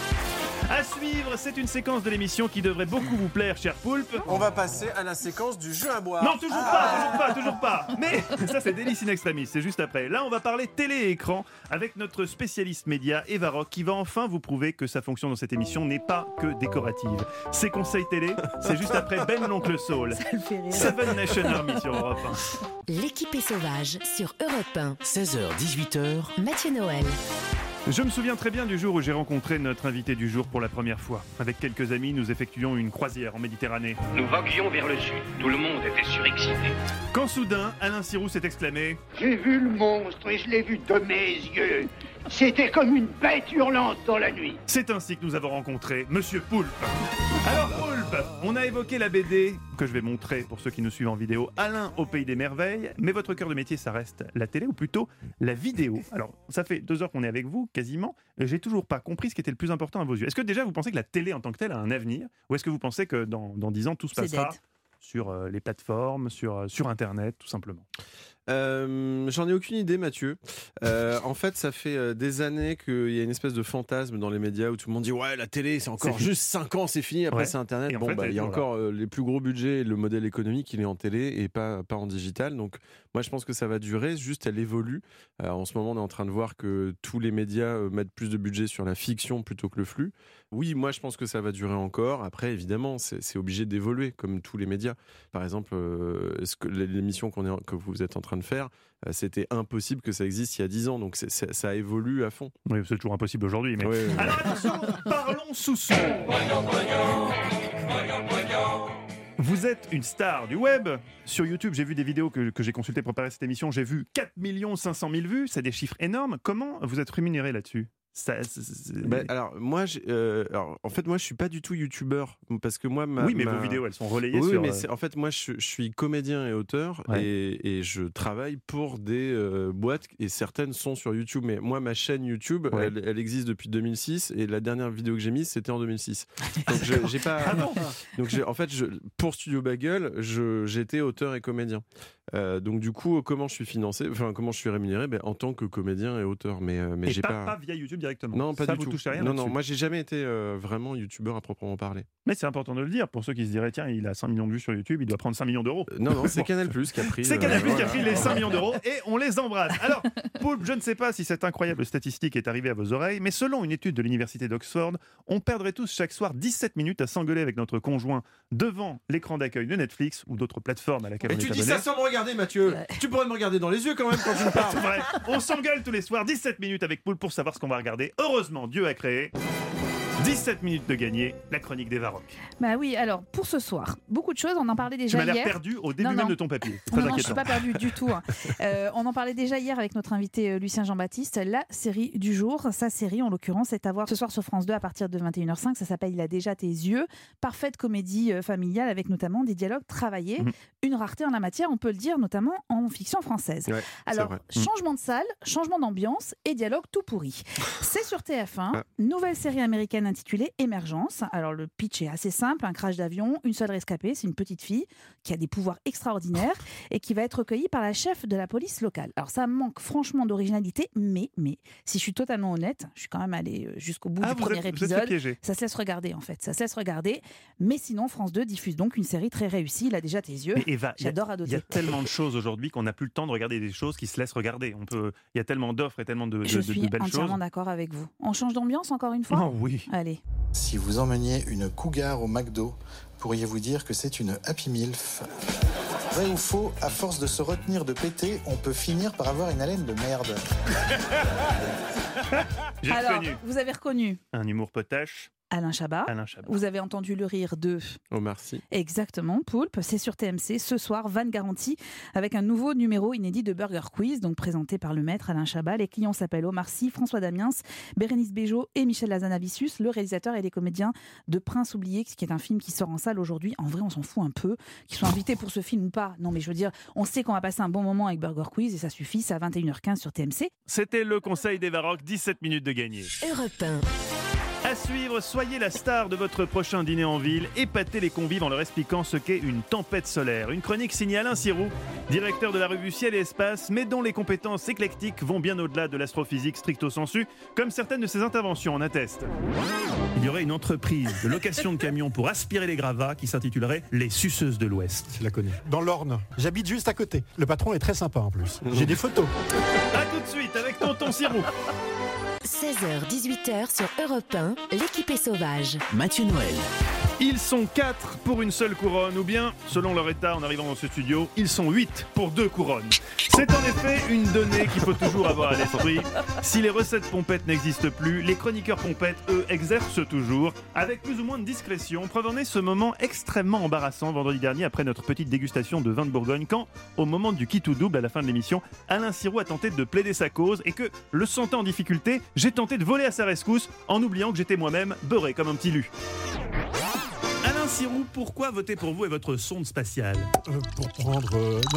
À suivre, c'est une séquence de l'émission qui devrait beaucoup vous plaire, cher Poulpe. On va passer à la séquence du jeu à boire. Non, toujours pas, toujours pas, toujours pas. Mais ça, c'est Délice in Extremis, c'est juste après. Là, on va parler télé et écran avec notre spécialiste média, Eva Rock, qui va enfin vous prouver que sa fonction dans cette émission n'est pas que décorative. Ses conseils télé, c'est juste après Ben l'Oncle Saul. Ça le fait rire. Seven Nation Army sur Europe un. L'équipée sauvage sur Europe un. seize heures dix-huit heures. Mathieu Noël. Je me souviens très bien du jour où j'ai rencontré notre invité du jour pour la première fois. Avec quelques amis, nous effectuions une croisière en Méditerranée. Nous voguions vers le sud. Tout le monde était surexcité. Quand soudain, Alain Sirou s'est exclamé J'ai vu le monstre et je l'ai vu de mes yeux. C'était comme une bête hurlante dans la nuit. « C'est ainsi que nous avons rencontré Monsieur Poulpe. » Alors Poulpe, on a évoqué la B D, que je vais montrer pour ceux qui nous suivent en vidéo, Alain au Pays des Merveilles, mais votre cœur de métier, ça reste la télé, ou plutôt la vidéo. Alors, ça fait deux heures qu'on est avec vous, quasiment, et j'ai toujours pas compris ce qui était le plus important à vos yeux. Est-ce que déjà vous pensez que la télé en tant que telle a un avenir, ou est-ce que vous pensez que dans, dans dix ans, tout se C'est passera dead. sur euh, les plateformes, sur, euh, sur Internet, tout simplement? Euh, J'en ai aucune idée, Mathieu. Euh, en fait, ça fait euh, des années qu'il y a une espèce de fantasme dans les médias où tout le monde dit ouais, la télé, c'est encore C'est juste cinq ans, c'est fini. Après, Ouais. c'est Internet. Et en Bon, fait, bah, elle il y a est toujours encore euh, les plus gros budgets et le modèle économique, il est en télé et pas pas en digital. Donc, moi, je pense que ça va durer. Juste, elle évolue. Euh, en ce moment, on est en train de voir que tous les médias euh, mettent plus de budget sur la fiction plutôt que le flux. Oui, moi, je pense que ça va durer encore. Après, évidemment, c'est c'est obligé d'évoluer, comme tous les médias. Par exemple, euh, ce que l'émission qu'on est, que vous êtes en train de faire, euh, c'était impossible que ça existe il y a dix ans. Donc, c'est- c'est- ça évolue à fond. Oui, c'est toujours impossible aujourd'hui. Mais... Ouais, ouais, ouais. Alors attention, parlons sous son. Vous êtes une star du web. Sur YouTube, j'ai vu des vidéos que, que j'ai consultées pour préparer cette émission. J'ai vu quatre millions cinq cent mille vues. C'est des chiffres énormes. Comment vous êtes rémunéré là-dessus ? Ça, c'est, c'est... Ben, alors moi, euh, alors, en fait, moi, je suis pas du tout youtubeur parce que moi, ma, oui, mais ma... vos vidéos, elles sont relayées oui, sur. mais c'est, en fait, moi, je, je suis comédien et auteur ouais. et, et je travaille pour des euh, boîtes et certaines sont sur YouTube. Mais moi, ma chaîne YouTube, ouais. elle, elle existe depuis deux mille six et la dernière vidéo que j'ai mise, c'était en deux mille six. Donc, je, j'ai pas. Ah bon Donc, j'ai, en fait, je, pour Studio Bagel, je, j'étais auteur et comédien. Euh, donc, du coup, comment je suis financé, enfin, comment je suis rémunéré, ben, en tant que comédien et auteur. Mais, euh, mais et j'ai pas, pas... pas via YouTube directement. Non, pas ça, du vous tout. Touchez rien non, là-dessus. non, moi j'ai jamais été euh, vraiment youtubeur à proprement parler. Mais c'est important de le dire pour ceux qui se diraient tiens, il a cinq millions de vues sur YouTube, il doit prendre cinq millions d'euros. Euh, non, non, c'est Canal Plus qui a pris. C'est euh, Canal Plus voilà. qui a pris les cinq millions d'euros et on les embrasse. Alors, Poulpe, je ne sais pas si cette incroyable statistique est arrivée à vos oreilles, mais selon une étude de l'université d'Oxford, on perdrait tous chaque soir dix-sept minutes à s'engueuler avec notre conjoint devant l'écran d'accueil de Netflix ou d'autres plateformes à laquelle Mais on tu est dis abonné. ça sans me regarder, Mathieu. Tu pourrais me regarder dans les yeux quand même quand tu me parles. C'est vrai. On s'engueule tous les soirs, dix-sept minutes avec Poulpe pour savoir ce qu'on va regarder. Heureusement, Dieu a créé dix-sept minutes de gagner, la chronique des Varrocs. Bah oui, alors pour ce soir, beaucoup de choses, on en parlait déjà hier. Tu m'as l'air hier. perdu au début non, même non. de ton papier. C'est Non, très non, je inquiétant. suis pas perdu du tout. Hein. Euh, on en parlait déjà hier avec notre invité euh, Lucien Jean-Baptiste. La série du jour, sa série en l'occurrence, est à voir ce soir sur France deux à partir de vingt et une heures cinq. Ça s'appelle Il a déjà tes yeux. Parfaite comédie euh, familiale avec notamment des dialogues travaillés. Mmh. Une rareté en la matière, on peut le dire, notamment en fiction française. Ouais, alors, mmh. changement de salle, changement d'ambiance et dialogue tout pourri. C'est sur T F un, ah. nouvelle série américaine intitulée Émergence. Alors, le pitch est assez simple, un crash d'avion, une seule rescapée, c'est une petite fille qui a des pouvoirs extraordinaires et qui va être recueillie par la chef de la police locale. Alors, ça manque franchement d'originalité, mais, mais si je suis totalement honnête, je suis quand même allée jusqu'au bout ah, du premier êtes, épisode. Ça se laisse regarder, en fait. Ça se laisse regarder. Mais sinon, France deux diffuse donc une série très réussie. Il a déjà tes yeux. Mais Eva, j'adore adoter. Il y a tellement de choses aujourd'hui qu'on n'a plus le temps de regarder des choses qui se laissent regarder. On peut, il y a tellement d'offres et tellement de, de, je de, suis de belles choses. entièrement d'accord avec vous. On change d'ambiance encore une fois ? Oh oui. Allez. Si vous emmeniez une cougar au McDo, pourriez-vous dire que c'est une Happy Milf ? Vrai ou faux, à force de se retenir de péter, on peut finir par avoir une haleine de merde. J'ai Alors, reconnu. Vous avez reconnu un humour potache. Alain Chabat. Alain Chabat. Vous avez entendu le rire de Omar Sy. Exactement, Poulpe. C'est sur T M C ce soir, Vanne Garantie, avec un nouveau numéro inédit de Burger Quiz, donc présenté par le maître Alain Chabat. Les clients s'appellent Omar Sy, François Damiens, Bérénice Bejo et Michel Lazanavicius, le réalisateur et les comédiens de Prince oublié, qui est un film qui sort en salle aujourd'hui. En vrai, on s'en fout un peu, qu'ils soient invités pour ce film ou pas. Non, mais je veux dire, on sait qu'on va passer un bon moment avec Burger Quiz et ça suffit, c'est à vingt et une heures quinze sur T M C. C'était le conseil des Varrocs, dix-sept minutes de gagner. Europe un. À suivre, soyez la star de votre prochain dîner en ville, épatez les convives en leur expliquant ce qu'est une tempête solaire. Une chronique signée Alain Sirou, directeur de la revue Ciel et Espace, mais dont les compétences éclectiques vont bien au-delà de l'astrophysique stricto sensu, comme certaines de ses interventions en attestent. Il y aurait une entreprise de location de camions pour aspirer les gravats qui s'intitulerait Les Suceuses de l'Ouest. Je la connais. Dans l'Orne. J'habite juste à côté. Le patron est très sympa en plus. J'ai des photos. A tout de suite avec Tonton Sirou. seize heures dix-huit heures sur Europe un, l'équipe est sauvage. Mathieu Noël. Ils sont quatre pour une seule couronne, ou bien, selon leur état en arrivant dans ce studio, ils sont huit pour deux couronnes. C'est en effet une donnée qu'il faut toujours avoir à l'esprit. Si les recettes pompettes n'existent plus, les chroniqueurs pompettes, eux, exercent toujours, avec plus ou moins de discrétion. Preuve en est ce moment extrêmement embarrassant vendredi dernier après notre petite dégustation de vin de Bourgogne, quand, au moment du qui tout double à la fin de l'émission, Alain Sirou a tenté de plaider sa cause et que, le sentant en difficulté, j'ai tenté de voler à sa rescousse en oubliant que j'étais moi-même beurré comme un petit lu. Alain Sirou, pourquoi voter pour vous et votre sonde spatiale ? euh, Pour prendre... Euh, non,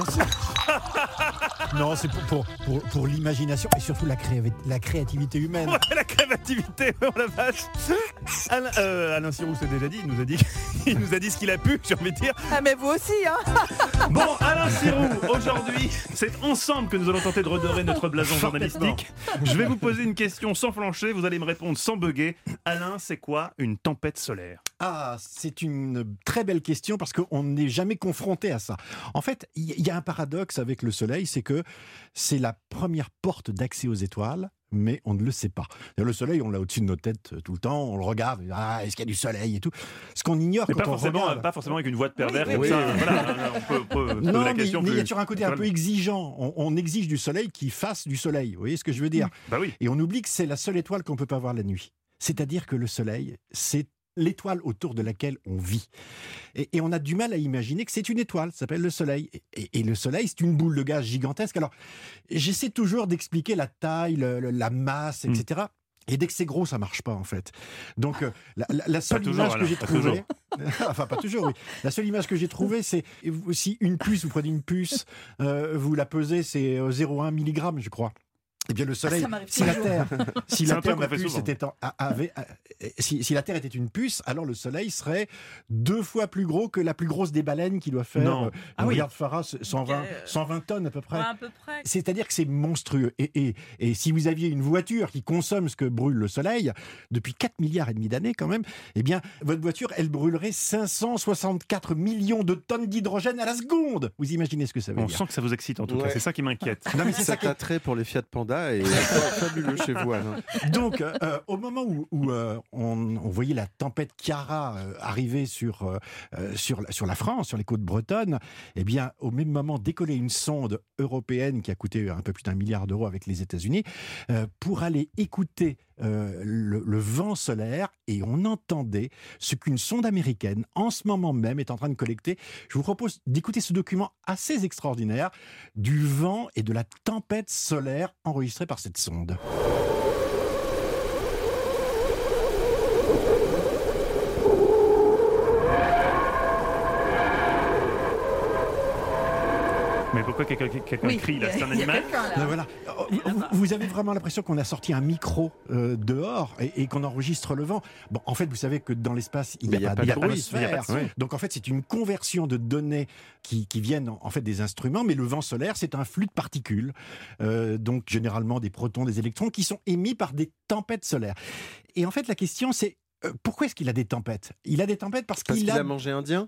c'est, non, c'est pour, pour, pour, pour l'imagination et surtout la, créa... la créativité humaine. Ouais, la créativité, oh la vache. Alain, euh, Alain Sirou s'est déjà dit, il nous a dit, il nous a dit ce qu'il a pu, j'ai envie de dire. Ah mais vous aussi, hein. Bon, Alain Sirou, aujourd'hui, c'est ensemble que nous allons tenter de redorer notre blason journalistique. Je vais vous poser une question sans flancher, vous allez me répondre sans bugger. Alain, c'est quoi une tempête solaire ? Ah, c'est une très belle question parce qu'on n'est jamais confronté à ça. En fait, il y, y a un paradoxe avec le Soleil, c'est que c'est la première porte d'accès aux étoiles, mais on ne le sait pas. Le Soleil, on l'a au-dessus de nos têtes tout le temps, on le regarde, ah, est-ce qu'il y a du Soleil et tout. Ce qu'on ignore mais quand pas on forcément, regarde... pas forcément avec une voix de pervers oui, comme oui, ça. oui. Voilà, on peut, on peut poser non, la mais, question mais plus... il y a toujours un côté un peu exigeant. On, on exige du Soleil qui fasse du Soleil. Vous voyez ce que je veux dire ? Bah oui. Et on oublie que c'est la seule étoile qu'on ne peut pas voir la nuit. C'est-à-dire que le Soleil, c'est l'étoile autour de laquelle on vit. Et, et on a du mal à imaginer que c'est une étoile, ça s'appelle le Soleil. Et, et, et le Soleil, c'est une boule de gaz gigantesque. Alors, j'essaie toujours d'expliquer la taille, le, le, la masse, et cetera. Mmh. Et dès que c'est gros, ça marche pas en fait. Donc euh, la, la, la seule toujours, image alors, que j'ai pas trouvée, enfin pas toujours, oui. La seule image que j'ai trouvée, c'est si une puce, vous prenez une puce, euh, vous la pesez, c'est zéro virgule un milligramme, je crois. Eh bien, le Soleil, Ah, si la Terre, si la Terre, ma puce souvent. était en- avait, si, si la Terre était une puce, alors le Soleil serait deux fois plus gros que la plus grosse des baleines qui doit faire. Non. Euh, Ah oui. regarde Farah, cent vingt, cent vingt tonnes à peu près. Ouais, à peu près. C'est-à-dire que c'est monstrueux. Et, et, et si vous aviez une voiture qui consomme ce que brûle le Soleil, depuis quatre milliards et demi d'années quand même, eh bien, votre voiture, elle brûlerait cinq cent soixante-quatre millions de tonnes d'hydrogène à la seconde. Vous imaginez ce que ça veut On dire? sent que ça vous excite en tout cas, Ouais. c'est ça qui m'inquiète. Non, mais c'est ça Cet qui est- attrait pour les Fiat Panda est fabuleux chez vous, Alain. Donc, euh, au moment où, où, euh, on, on voyait la tempête Chiara euh, arriver sur, euh, euh, sur, la- sur la France, sur les côtes bretonnes, eh bien, au même moment, décoller une sonde européenne qui a coûté un peu plus d'un milliard d'euros avec les États-Unis euh, pour aller écouter euh, le, le vent solaire, et on entendait ce qu'une sonde américaine, en ce moment même, est en train de collecter. Je vous propose d'écouter ce document assez extraordinaire du vent et de la tempête solaire enregistrée par cette sonde. Mais pourquoi quelqu'un quelqu'un Oui, crie là? C'est un il y a animal? quelqu'un, là. Ben voilà. Vous, vous avez vraiment l'impression qu'on a sorti un micro euh, dehors et, et qu'on enregistre le vent. Bon, en fait, vous savez que dans l'espace, il Mais n'y a, il y a pas pas de bruit, d'atmosphère. il y a pas de son. Oui. Donc en fait, c'est une conversion de données qui, qui viennent en, en fait des instruments. Mais le vent solaire, c'est un flux de particules, euh, donc généralement des protons, des électrons, qui sont émis par des tempêtes solaires. Et en fait, la question, c'est euh, pourquoi est-ce qu'il a des tempêtes? Il a des tempêtes parce, Parce qu'il qu'il a, a mangé indien.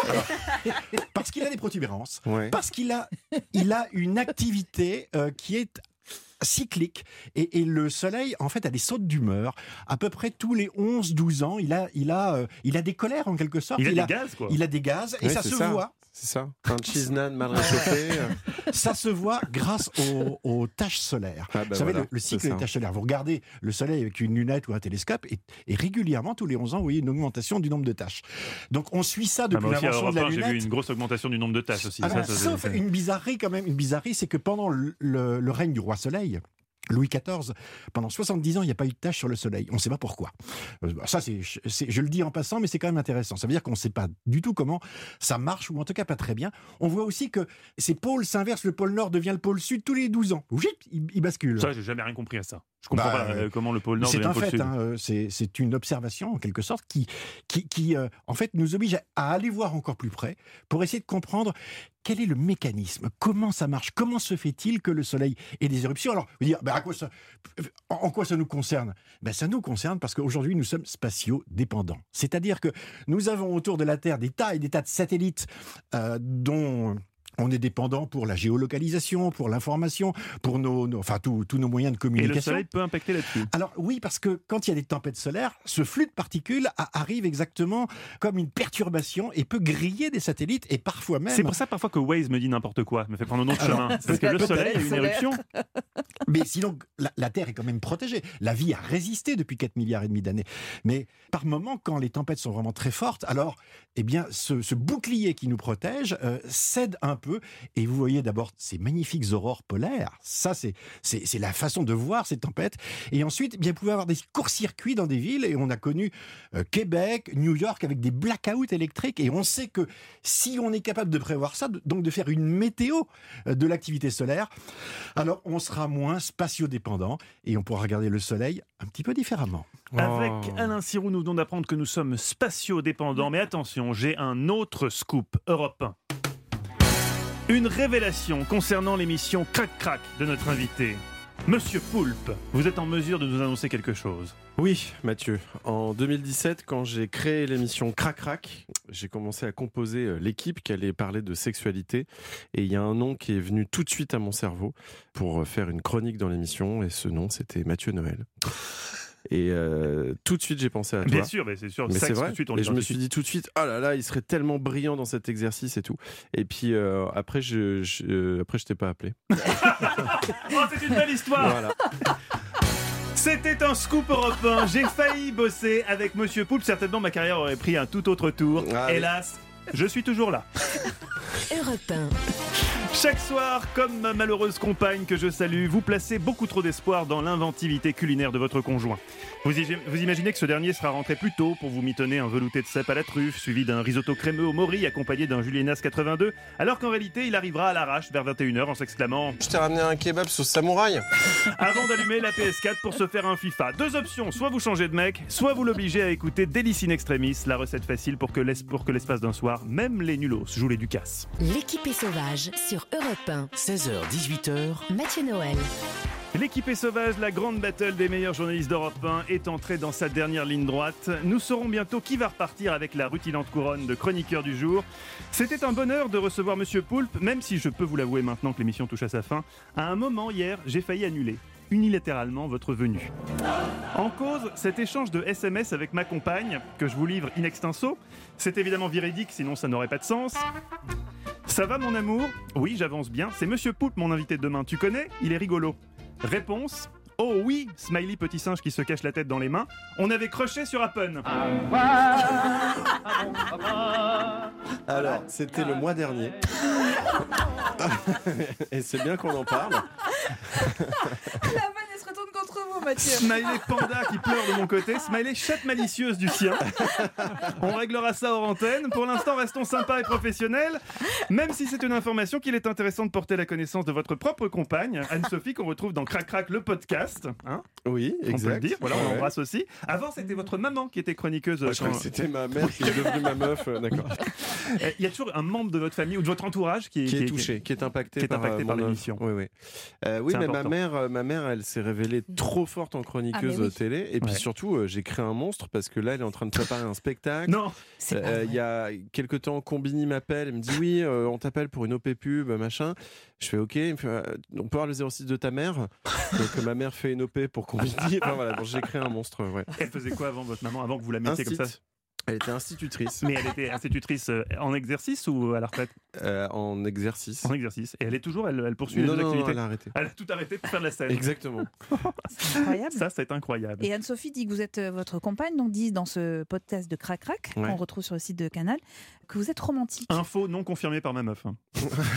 parce qu'il a des protubérances, Ouais. parce qu'il a, il a une activité euh, qui est cyclique. Et, et le Soleil, en fait, a des sautes d'humeur. À peu près tous les onze douze ans, il a, il a, euh, il a des colères, en quelque sorte. Il a des gaz, quoi. Il a des gaz, et Ouais, ça c'est se ça. voit. C'est ça. Un cheese naan mal réchauffé. Ça se voit grâce aux, aux taches solaires. Ah bah vous savez, voilà, le, le cycle c'est ça. des taches solaires. Vous regardez le Soleil avec une lunette ou un télescope, et, et régulièrement, tous les onze ans, vous voyez une augmentation du nombre de taches. Donc, on suit ça Ah, depuis moi aussi, à l'invention de Europe la un, j'ai lunette. vu une grosse augmentation du nombre de tâches aussi. Alors, Ça, ça, sauf c'est- une bizarrerie quand même, une bizarrerie, c'est que pendant le, le- le règne du roi Soleil, Louis quatorze, pendant soixante-dix ans, il n'y a pas eu de tache sur le Soleil. On ne sait pas pourquoi. Euh, Ça, c'est, c'est- je le dis en passant, mais c'est quand même intéressant. Ça veut dire qu'on ne sait pas du tout comment ça marche, ou en tout cas pas très bien. On voit aussi que ces pôles s'inversent. Le pôle Nord devient le pôle Sud tous les douze ans. Oujit, il, il bascule. Ça, j'ai jamais rien compris à ça. Je comprends Bah, pas euh, comment le pôle Nord C'est devient un le pôle fait, Sud. hein, euh, c'est, c'est une observation en quelque sorte qui, qui, qui euh, en fait, nous oblige à, à aller voir encore plus près pour essayer de comprendre quel est le mécanisme, comment ça marche, comment se fait-il que le Soleil ait des éruptions. Alors, vous dire, ben, à quoi ça, en, en quoi ça nous concerne? Ben, ça nous concerne parce qu'aujourd'hui, nous sommes spatio-dépendants. C'est-à-dire que nous avons autour de la Terre des tas et des tas de satellites euh, dont... on est dépendant pour la géolocalisation, pour l'information, pour nos, nos- enfin tous tous nos moyens de Et communication. le Soleil peut impacter là-dessus. Alors oui, parce que quand il y a des tempêtes solaires, ce flux de particules a- arrive exactement comme une perturbation et peut griller des satellites, et parfois même... C'est pour ça parfois que Waze me dit n'importe quoi, me fait prendre un autre Alors, chemin. Parce que le peut-être, Soleil a une solaire. éruption. Mais sinon, la, la Terre est quand même protégée. La vie a résisté depuis quatre milliards et demi d'années. Mais par moment, quand les tempêtes sont vraiment très fortes, alors, eh bien, ce, ce bouclier qui nous protège euh, cède un peu. Et vous voyez d'abord ces magnifiques aurores polaires. Ça, c'est, c'est, c'est la façon de voir ces tempêtes. Et ensuite, eh bien, vous pouvez avoir des courts-circuits dans des villes. Et on a connu euh, Québec, New York, avec des blackouts électriques. Et on sait que si on est capable de prévoir ça, de- donc de faire une météo euh, de l'activité solaire, alors on sera moins spatio-dépendant et on pourra regarder le soleil un petit peu différemment. Avec Alain Sirou, nous venons d'apprendre que nous sommes spatio-dépendants. Mais attention, j'ai un autre scoop Europe un. Une révélation concernant l'émission Crac Crac de notre invité. Monsieur Poulpe, vous êtes en mesure de nous annoncer quelque chose? Oui, Mathieu. En deux mille dix-sept, quand j'ai créé l'émission Crac Crac, j'ai commencé à composer euh, l'équipe qui allait parler de sexualité. Et il y a un nom qui est venu tout de suite à mon cerveau pour euh, faire une chronique dans l'émission. Et ce nom, c'était Mathieu Noël. Et euh, tout de suite, j'ai pensé à toi. Bien sûr, mais c'est sûr. Mais Sexe, c'est vrai. tout de suite, on et je me l'identifie. suis dit tout de suite, oh là là, il serait tellement brillant dans cet exercice et tout. Et puis euh, après, je, je, euh, après, je t'ai pas appelé. Oh, c'est une belle histoire. Voilà. C'était un scoop européen. J'ai failli bosser avec Monsieur Poulpe. Certainement, ma carrière aurait pris un tout autre tour. Ah, oui. Hélas, je suis toujours là. Europe un. Chaque soir, comme ma malheureuse compagne que je salue, vous placez beaucoup trop d'espoir dans l'inventivité culinaire de votre conjoint. Vous, y- vous imaginez que ce dernier sera rentré plus tôt pour vous mitonner un velouté de cèpe à la truffe, suivi d'un risotto crémeux au mori accompagné d'un Julienas quatre-vingt-deux, alors qu'en réalité, il arrivera à l'arrache vers vingt et une heures en s'exclamant Je t'ai ramené un kebab sauce samouraï. avant d'allumer la P S quatre pour se faire un FIFA. Deux options, soit vous changez de mec, soit vous l'obligez à écouter Délice in Extremis, la recette facile pour que, l'es- pour que l'espace d'un soir, même les nulos jouent les Ducasse. L'équipée sauvage sur Europe un. seize heures dix-huit heures. Mathieu Noël. L'équipée sauvage, la grande battle des meilleurs journalistes d'Europe un, est entrée dans sa dernière ligne droite. Nous saurons bientôt qui va repartir avec la rutilante couronne de chroniqueur du jour. C'était un bonheur de recevoir Monsieur Poulpe, même si je peux vous l'avouer maintenant que l'émission touche à sa fin. À un moment hier, j'ai failli annuler unilatéralement votre venue. En cause, cet échange de S M S avec ma compagne, que je vous livre in extenso. C'est évidemment véridique, sinon ça n'aurait pas de sens. Ça va mon amour ? Oui, j'avance bien. C'est Monsieur Poulpe, mon invité de demain. Tu connais ? Il est rigolo. Réponse ? Oh oui, smiley petit singe qui se cache la tête dans les mains. On avait croché sur Appen. Alors, c'était le mois dernier. Et c'est bien qu'on en parle. La vanne, elle se retourne contre vous, Mathieu. Smiley panda qui pleure de mon côté. Smiley chatte malicieuse du sien. On réglera ça hors antenne. Pour l'instant, restons sympas et professionnels. Même si c'est une information qu'il est intéressant de porter à la connaissance de votre propre compagne, Anne-Sophie, qu'on retrouve dans Crac Crac, le podcast. Hein, oui, on exact. peut le dire. Voilà, on Ouais. l'embrasse aussi. Avant, c'était votre maman qui était chroniqueuse. Ah, je crois quand- que c'était ma mère qui est devenue ma meuf. euh, D'accord. Il y a toujours un membre de votre famille ou de votre entourage qui est, Qui est touché, qui est impacté qui est par, impacté euh, par mon l'émission. offre. Oui, oui. Euh, oui, C'est mais ma important. mère, euh, ma mère, elle s'est révélée trop forte en chroniqueuse Ah, mais oui. télé. Et puis Ouais. surtout, euh, j'ai créé un monstre parce que là, elle est en train de préparer un spectacle. Non, C'est pas Euh, vrai. Il y a quelques temps, Combini m'appelle, il me dit oui, euh, on t'appelle pour une O P pub, machin. Je fais ok, il me fait, euh, on peut avoir le zéro six de ta mère. Donc euh, ma mère fait une O P pour Combini. Enfin, voilà, donc j'ai créé un monstre. Ouais. elle faisait quoi avant votre maman, avant que vous la mettiez comme ça? Instit. Elle était institutrice. Mais elle était institutrice euh, en exercice ou à la retraite? Euh, en exercice. En exercice. Et elle est toujours, elle, elle poursuit Non, les deux non, activités. elle a arrêté. Elle a tout arrêté pour faire de la scène. Exactement. C'est incroyable. Ça, c'est incroyable. Et Anne-Sophie dit que vous êtes euh, votre compagne, donc dit dans ce podcast de Crac Crac, Ouais. qu'on retrouve sur le site de Canal, que vous êtes romantique. Info non confirmée par ma meuf. hein.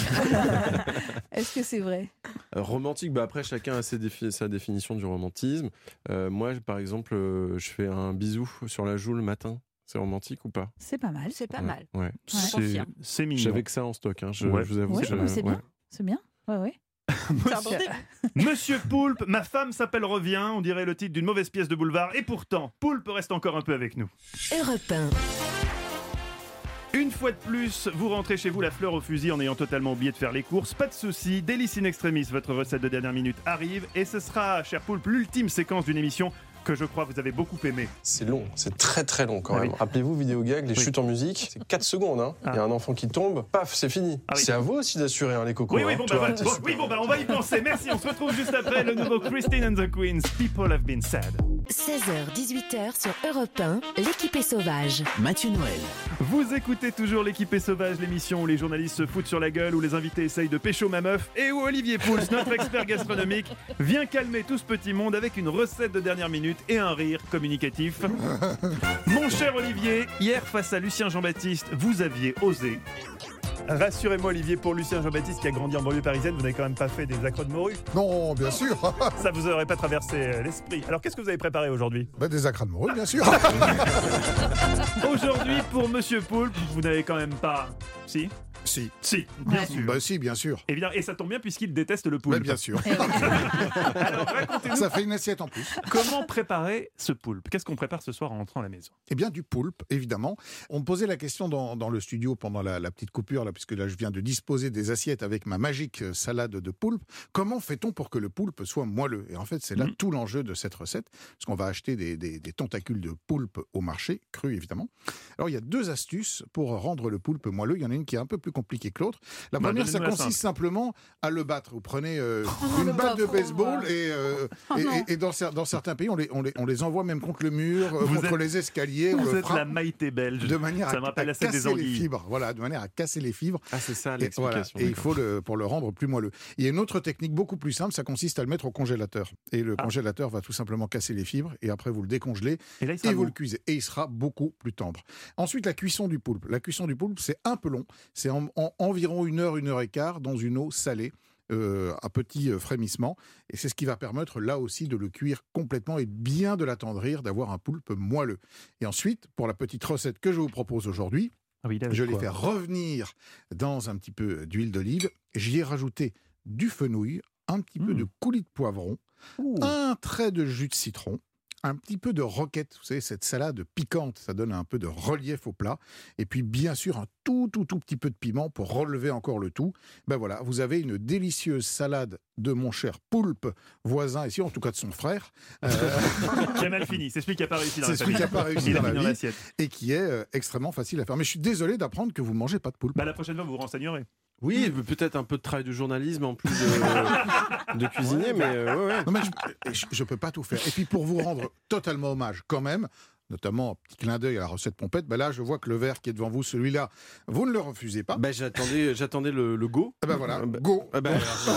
Est-ce que c'est vrai? Euh, romantique, bah après chacun a ses défi- sa définition du romantisme. Euh, moi, par exemple, euh, je fais un bisou sur la joue le matin. C'est romantique ou pas? C'est pas mal. C'est pas Ouais, mal. Ouais. Je C'est confirme. c'est mignon. J'avais que ça en stock. Hein. Je, Ouais. je vous avoue. Ouais, que je- bah, c'est ouais. bien. C'est bien. Ouais, ouais. Monsieur, Monsieur Poulpe, ma femme s'appelle Revient, on dirait le titre d'une mauvaise pièce de boulevard, et pourtant, Poulpe reste encore un peu avec nous. Europe un. Une fois de plus, vous rentrez chez vous la fleur au fusil en ayant totalement oublié de faire les courses. Pas de souci, Délice in Extremis, votre recette de dernière minute arrive, et ce sera, cher Poulpe, l'ultime séquence d'une émission que je crois vous avez beaucoup aimé. C'est long, c'est très très long quand Ah même. oui. Rappelez-vous, vidéo gag, les Oui. chutes en musique, c'est quatre secondes. Hein. Il Ah. y a un enfant qui tombe, paf, c'est fini. Ah oui. C'est à vous aussi d'assurer hein, les cocos. Oui, oui, hein. bon, bah, Toi, voilà. t'es Bon, super. oui, bon, bah, on va y penser. Merci, on se retrouve juste après le nouveau Christine and the Queens, People Have Been Sad. seize heures dix-huit heures sur Europe un, l'équipée sauvage. Mathieu Noël. Vous écoutez toujours l'équipée sauvage, l'émission où les journalistes se foutent sur la gueule, où les invités essayent de pécho ma meuf, et où Olivier Pouls, notre expert gastronomique, vient calmer tout ce petit monde avec une recette de dernière minute et un rire communicatif. Mon cher Olivier, hier face à Lucien Jean-Baptiste, vous aviez osé. Rassurez-moi Olivier, pour Lucien Jean-Baptiste qui a grandi en banlieue parisienne, vous n'avez quand même pas fait des accros de morue? Non, bien sûr. Ça vous aurait pas traversé euh, l'esprit. Alors qu'est-ce que vous avez préparé aujourd'hui? Bah, des acras de morue, bien sûr. Aujourd'hui, pour Monsieur Poulpe, vous n'avez quand même pas... Si Si. Si, bien Ouais. sûr. Bah si, bien sûr. Et, bien, et ça tombe bien puisqu'il déteste le poulpe. Bah, bien sûr. Alors racontez-nous, Ça fait une assiette en plus. comment préparer ce poulpe? Qu'est-ce qu'on prépare ce soir en rentrant à la maison? Eh bien, du poulpe, évidemment. On me posait la question dans, dans le studio pendant la, la petite coupure, là, puisque là, je viens de disposer des assiettes avec ma magique euh, salade de poulpe. Comment fait-on pour que le poulpe soit moelleux? Et en fait, c'est là Mhm. tout l'enjeu de cette recette, parce qu'on va acheter des, des- des tentacules de poulpe au marché, crus évidemment. Alors, il y a deux astuces pour rendre le poulpe moelleux. Il y en a une qui est un peu plus compliquée compliquée que l'autre. La Bah, première, ça donnez-nous la consiste simple. simplement à le battre. Vous prenez euh, Oh, une le batte de pauvre. baseball et, euh, Oh, et, non. et- et dans, cer- dans certains pays, on les, on, les, on les envoie même contre le mur, euh, Vous contre êtes- les escaliers. On Vous le êtes frappe la Maïté belge. de manière Ça à, me rappelle à la scène des casser les anguilles. fibres. Voilà, de manière à casser les fibres. Ah, c'est ça Et, voilà, l'explication. et il d'accord. faut le, pour le rendre plus moelleux. Il y a une autre technique beaucoup plus simple, ça consiste à le mettre au congélateur. Et le Ah. congélateur va tout simplement casser les fibres et après vous le décongelez Et là, il sera et vous bon. le cuisez. Et il sera beaucoup plus tendre. Ensuite, la cuisson du poulpe. La cuisson du poulpe, c'est un peu long. C'est en, en- environ une heure, une heure et quart dans une eau salée. Euh, à petit euh, frémissement, et c'est ce qui va permettre là aussi de le cuire complètement et bien de l'attendrir, d'avoir un poulpe moelleux. Et ensuite, pour la petite recette que je vous propose aujourd'hui, Ah oui, il avait je l'ai quoi fait revenir dans un petit peu d'huile d'olive. J'y ai rajouté du fenouil, un petit peu Mmh. de coulis de poivron, Ouh. un trait de jus de citron, un petit peu de roquette, vous savez, cette salade piquante, ça donne un peu de relief au plat. Et puis, bien sûr, un tout, tout, tout petit peu de piment pour relever encore le tout. Ben voilà, vous avez une délicieuse salade de mon cher poulpe voisin ici, en tout cas de son frère. Euh, Qui a mal fini. C'est celui qui n'a pas réussi dans c'est la celui qui famille. n'a pas réussi Il a dans la fini dans vie l'assiette. et qui est euh, extrêmement facile à faire. Mais je suis désolé d'apprendre que vous ne mangez pas de poulpe. Bah, la prochaine fois, vous vous renseignerez. Oui, peut-être un peu de travail de journalisme en plus de, de cuisinier, mais euh, ouais, ouais. Non, mais je ne peux pas tout faire. Et puis pour vous rendre totalement hommage quand même, notamment petit clin d'œil à la recette pompette, ben là je vois que le verre qui est devant vous, celui-là, vous ne le refusez pas. Bah, j'attendais, j'attendais le, le go. Eh ben voilà, Euh, bah- go. Ah bah,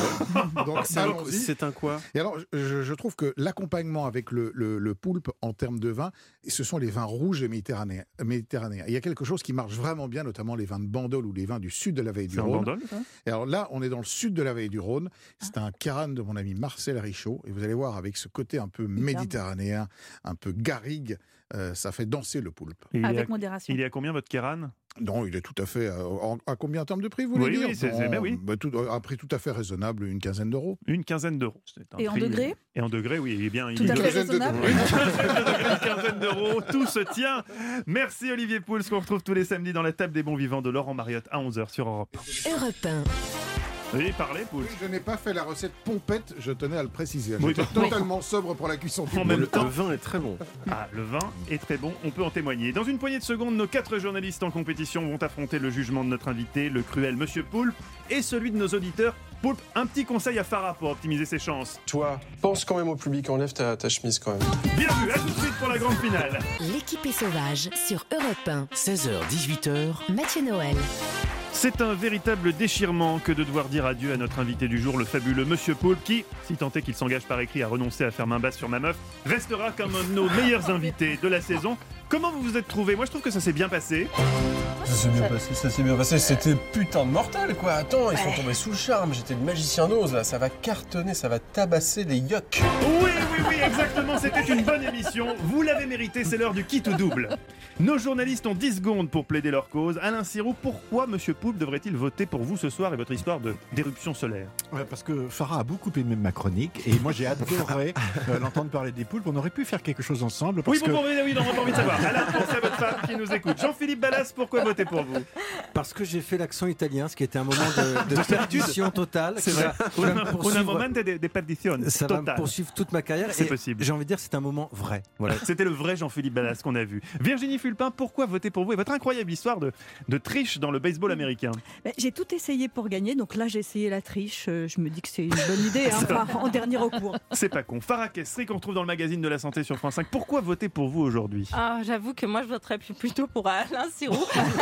Donc c'est, un, allons-y. c'est un quoi? Et alors, je, je trouve que l'accompagnement avec le, le- le poulpe en termes de vin, ce sont les vins rouges et méditerranéens. méditerranéens. Il y a quelque chose qui marche vraiment bien, notamment les vins de Bandol ou les vins du sud de la Veille du C'est en Rhône. Bandol, ça Et alors là, on est dans le sud de la Veille du Rhône. C'est un Caran de mon ami Marcel Richaud. Et vous allez voir, avec ce côté un peu méditerranéen, un peu garrigue, euh, ça fait danser le poulpe. Et il est Avec à- modération. Il est à combien votre Kéran? Non, il est tout à fait. euh, en- à combien en termes de prix, vous voulez Oui, dire oui, c'est- Non, c'est- ben oui. bah, tout- un prix tout à fait raisonnable, une quinzaine d'euros. Une quinzaine d'euros. C'est un Et en prix- degrés Et en degrés, oui, il est bien. Tout il est à bien. fait raisonnable. Une quinzaine de degrés, une quinzaine d'euros, tout se tient. Merci Olivier Pouls, qu'on retrouve tous les samedis dans la table des bons vivants de Laurent Mariotte à onze heures sur Europe. Europe un. Oui, parlez Pouls. Oui, je n'ai pas fait la recette pompette, je tenais à le préciser. Oui, J'étais bah- totalement sobre pour la cuisson du En poulpe. même Le, temps. le vin est très bon. Ah, le vin est très bon, on peut en témoigner. Dans une poignée de secondes, nos quatre journalistes en compétition vont affronter le jugement de notre invité, le cruel Monsieur Poulpe, et celui de nos auditeurs. Poulpe, un petit conseil à Farah pour optimiser ses chances. Toi, pense quand même au public, enlève ta, ta chemise quand même. Bien vu, à tout de suite pour la grande finale. L'équipée sauvage sur Europe un. seize heures dix-huit heures. Mathieu Noël. C'est un véritable déchirement que de devoir dire adieu à notre invité du jour, le fabuleux Monsieur Poulpe, qui, si tant est qu'il s'engage par écrit à renoncer à faire main basse sur ma meuf, restera comme un de nos meilleurs invités de la saison. Comment vous vous êtes trouvé? Moi, je trouve que ça s'est bien passé. Ça s'est bien passé, ça s'est bien passé. C'était putain de mortel, quoi. Attends, ils sont tombés sous le charme. J'étais le magicien d'Oz, là. Ça va cartonner, ça va tabasser les yucks. Oui, oui, oui, exactement. C'était une bonne émission. Vous l'avez mérité, c'est l'heure du kit ou double. Nos journalistes ont dix secondes pour plaider leur cause. Alain Sirou, pourquoi Monsieur Poulpe devrait-il voter pour vous ce soir et votre histoire de d'éruption solaire? Ouais, parce que Farah a beaucoup aimé ma chronique et moi j'ai adoré euh, l'entendre parler des poulpes. On aurait pu faire quelque chose ensemble. Parce Oui, que... bon, bon, oui, oui, non, on a envie de savoir. Alain, pensez à votre femme qui nous écoute. Jean-Philippe Ballas, pourquoi voter pour vous? Parce que j'ai fait l'accent italien, ce qui était un moment de, de perdition totale. C'est qui vrai. va- qui va me Un poursuivre- moment de, de perdition. Ça va me Total. poursuivre toute ma carrière. C'est et possible. J'ai envie de dire, c'est un moment vrai. Voilà. C'était le vrai Jean-Philippe Ballas qu'on a vu. Virginie Fulpin, pourquoi voter pour vous et votre incroyable histoire de, de triche dans le baseball américain? Ben, j'ai tout essayé pour gagner, donc là j'ai essayé la triche. Euh, Je me dis que c'est une bonne idée, hein, Ça- enfin, en dernier recours. C'est pas con. Farah Kessri, qu'on retrouve dans le magazine de la santé sur France cinq. Pourquoi voter pour vous aujourd'hui? Ah, j'avoue que moi je voterais plus- plutôt pour Alain Sirou.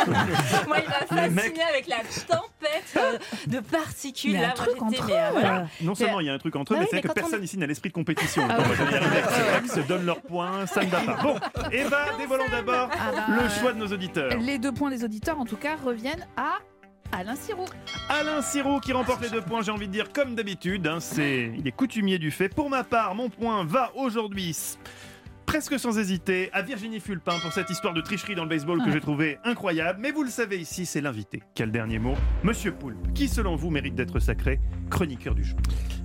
Moi il m'a Les mecs- fasciné avec la tempête euh, de particules. Mais un Là, moi, truc j'étais, entre mais, euh, eux. voilà. Non seulement il y a un truc entre eux, Bah mais oui, c'est mais que quand personne on- ici n'a l'esprit de compétition. Ah Donc, oui. je veux dire, les mecs, c'est vrai qu'ils se donnent leurs points, ça ne va pas. Bon, Eva, dévoilons d'abord Ah bah, le choix de nos auditeurs. Les deux points des auditeurs, en tout cas, reviennent à Alain Sirou. Alain Sirou qui remporte les deux points, j'ai envie de dire comme d'habitude. Hein, c'est, il est coutumier du fait. Pour ma part, mon point va aujourd'hui, s- presque sans hésiter, à Virginie Fulpin pour cette histoire de tricherie dans le baseball que j'ai trouvé incroyable. Mais vous le savez ici, c'est l'invité. Quel dernier mot? Monsieur Poulpe, qui selon vous mérite d'être sacré chroniqueur du jour?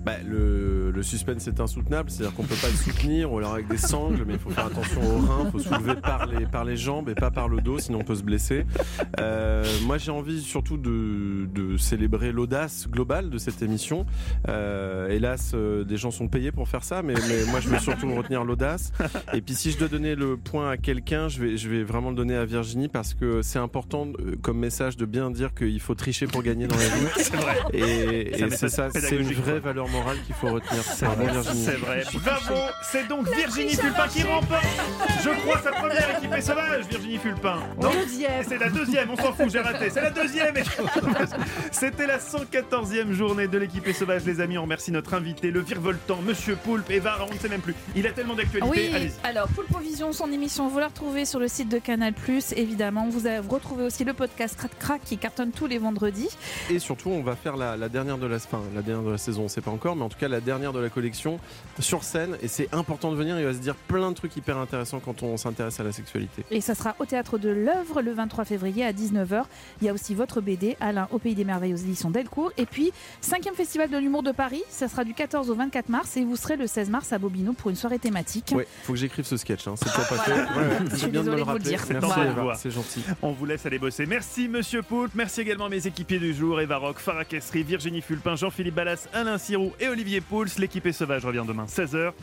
Bah, le, le suspense est insoutenable, c'est-à-dire qu'on peut pas le soutenir, ou alors avec des sangles, mais il faut faire attention aux reins, il faut soulever par les, par les jambes et pas par le dos, sinon on peut se blesser. Euh, moi j'ai envie surtout de, de célébrer l'audace globale de cette émission. Euh, hélas, euh, des gens sont payés pour faire ça, mais, mais moi je veux surtout retenir l'audace. Et puis si je dois donner le point à quelqu'un, je vais, je vais vraiment le donner à Virginie, parce que c'est important euh, comme message de bien dire qu'il faut tricher pour gagner dans la vie. C'est vrai. Et, Ça et c'est ça, c'est une vraie quoi. valeur morale qu'il faut retenir. C'est Bravo, vrai, Virginie. c'est vrai. Bravo, c'est donc Virginie Fulpin qui remporte, je crois, sa première équipée sauvage, Virginie Fulpin. Non, deuxième. c'est la deuxième, on s'en fout, j'ai raté. C'est la deuxième. C'était la cent quatorzième journée de l'équipée sauvage, les amis. On remercie notre invité, le virevoltant, Monsieur Poulpe. Eva, on ne sait même plus. Il a tellement d'actualité. Oui, Allez-y. alors Poulpovision, son émission, vous la retrouvez sur le site de Canal plus, évidemment. Vous, avez, vous retrouvez aussi le podcast Crac Crac qui cartonne tous les vendredis. Et surtout, on va faire la, la dernière de la fin, la dernière de la saison, on ne sait pas encore, mais en tout cas la dernière de la collection sur scène. Et c'est important de venir. Il va se dire plein de trucs hyper intéressants quand on s'intéresse à la sexualité. Et ça sera au Théâtre de l'Œuvre le vingt-trois février à dix-neuf heures. Il y a aussi votre B D, Alain au Pays des Merveilles aux éditions Delcourt. Et puis, cinquième Festival de l'Humour de Paris. Ça sera du quatorze au vingt-quatre mars. Et vous serez le seize mars à Bobino pour une soirée thématique. Ouais, faut que j'écrive ce sketch. Hein. C'est toujours pas Voilà. fait. Ouais, ouais. Je C'est suis bien de me désolée le de vous le rappeler. dire. Merci, Voilà. Eva, c'est gentil. On vous laisse aller bosser. Merci Monsieur Poulpe, merci également mes équipiers du jour, Eva Rock, Farah Kessri, Virginie Fulpin, Jean-Philippe Ballas, Alain Sirou et Olivier Pouls. L'équipée sauvage revient demain seize heures.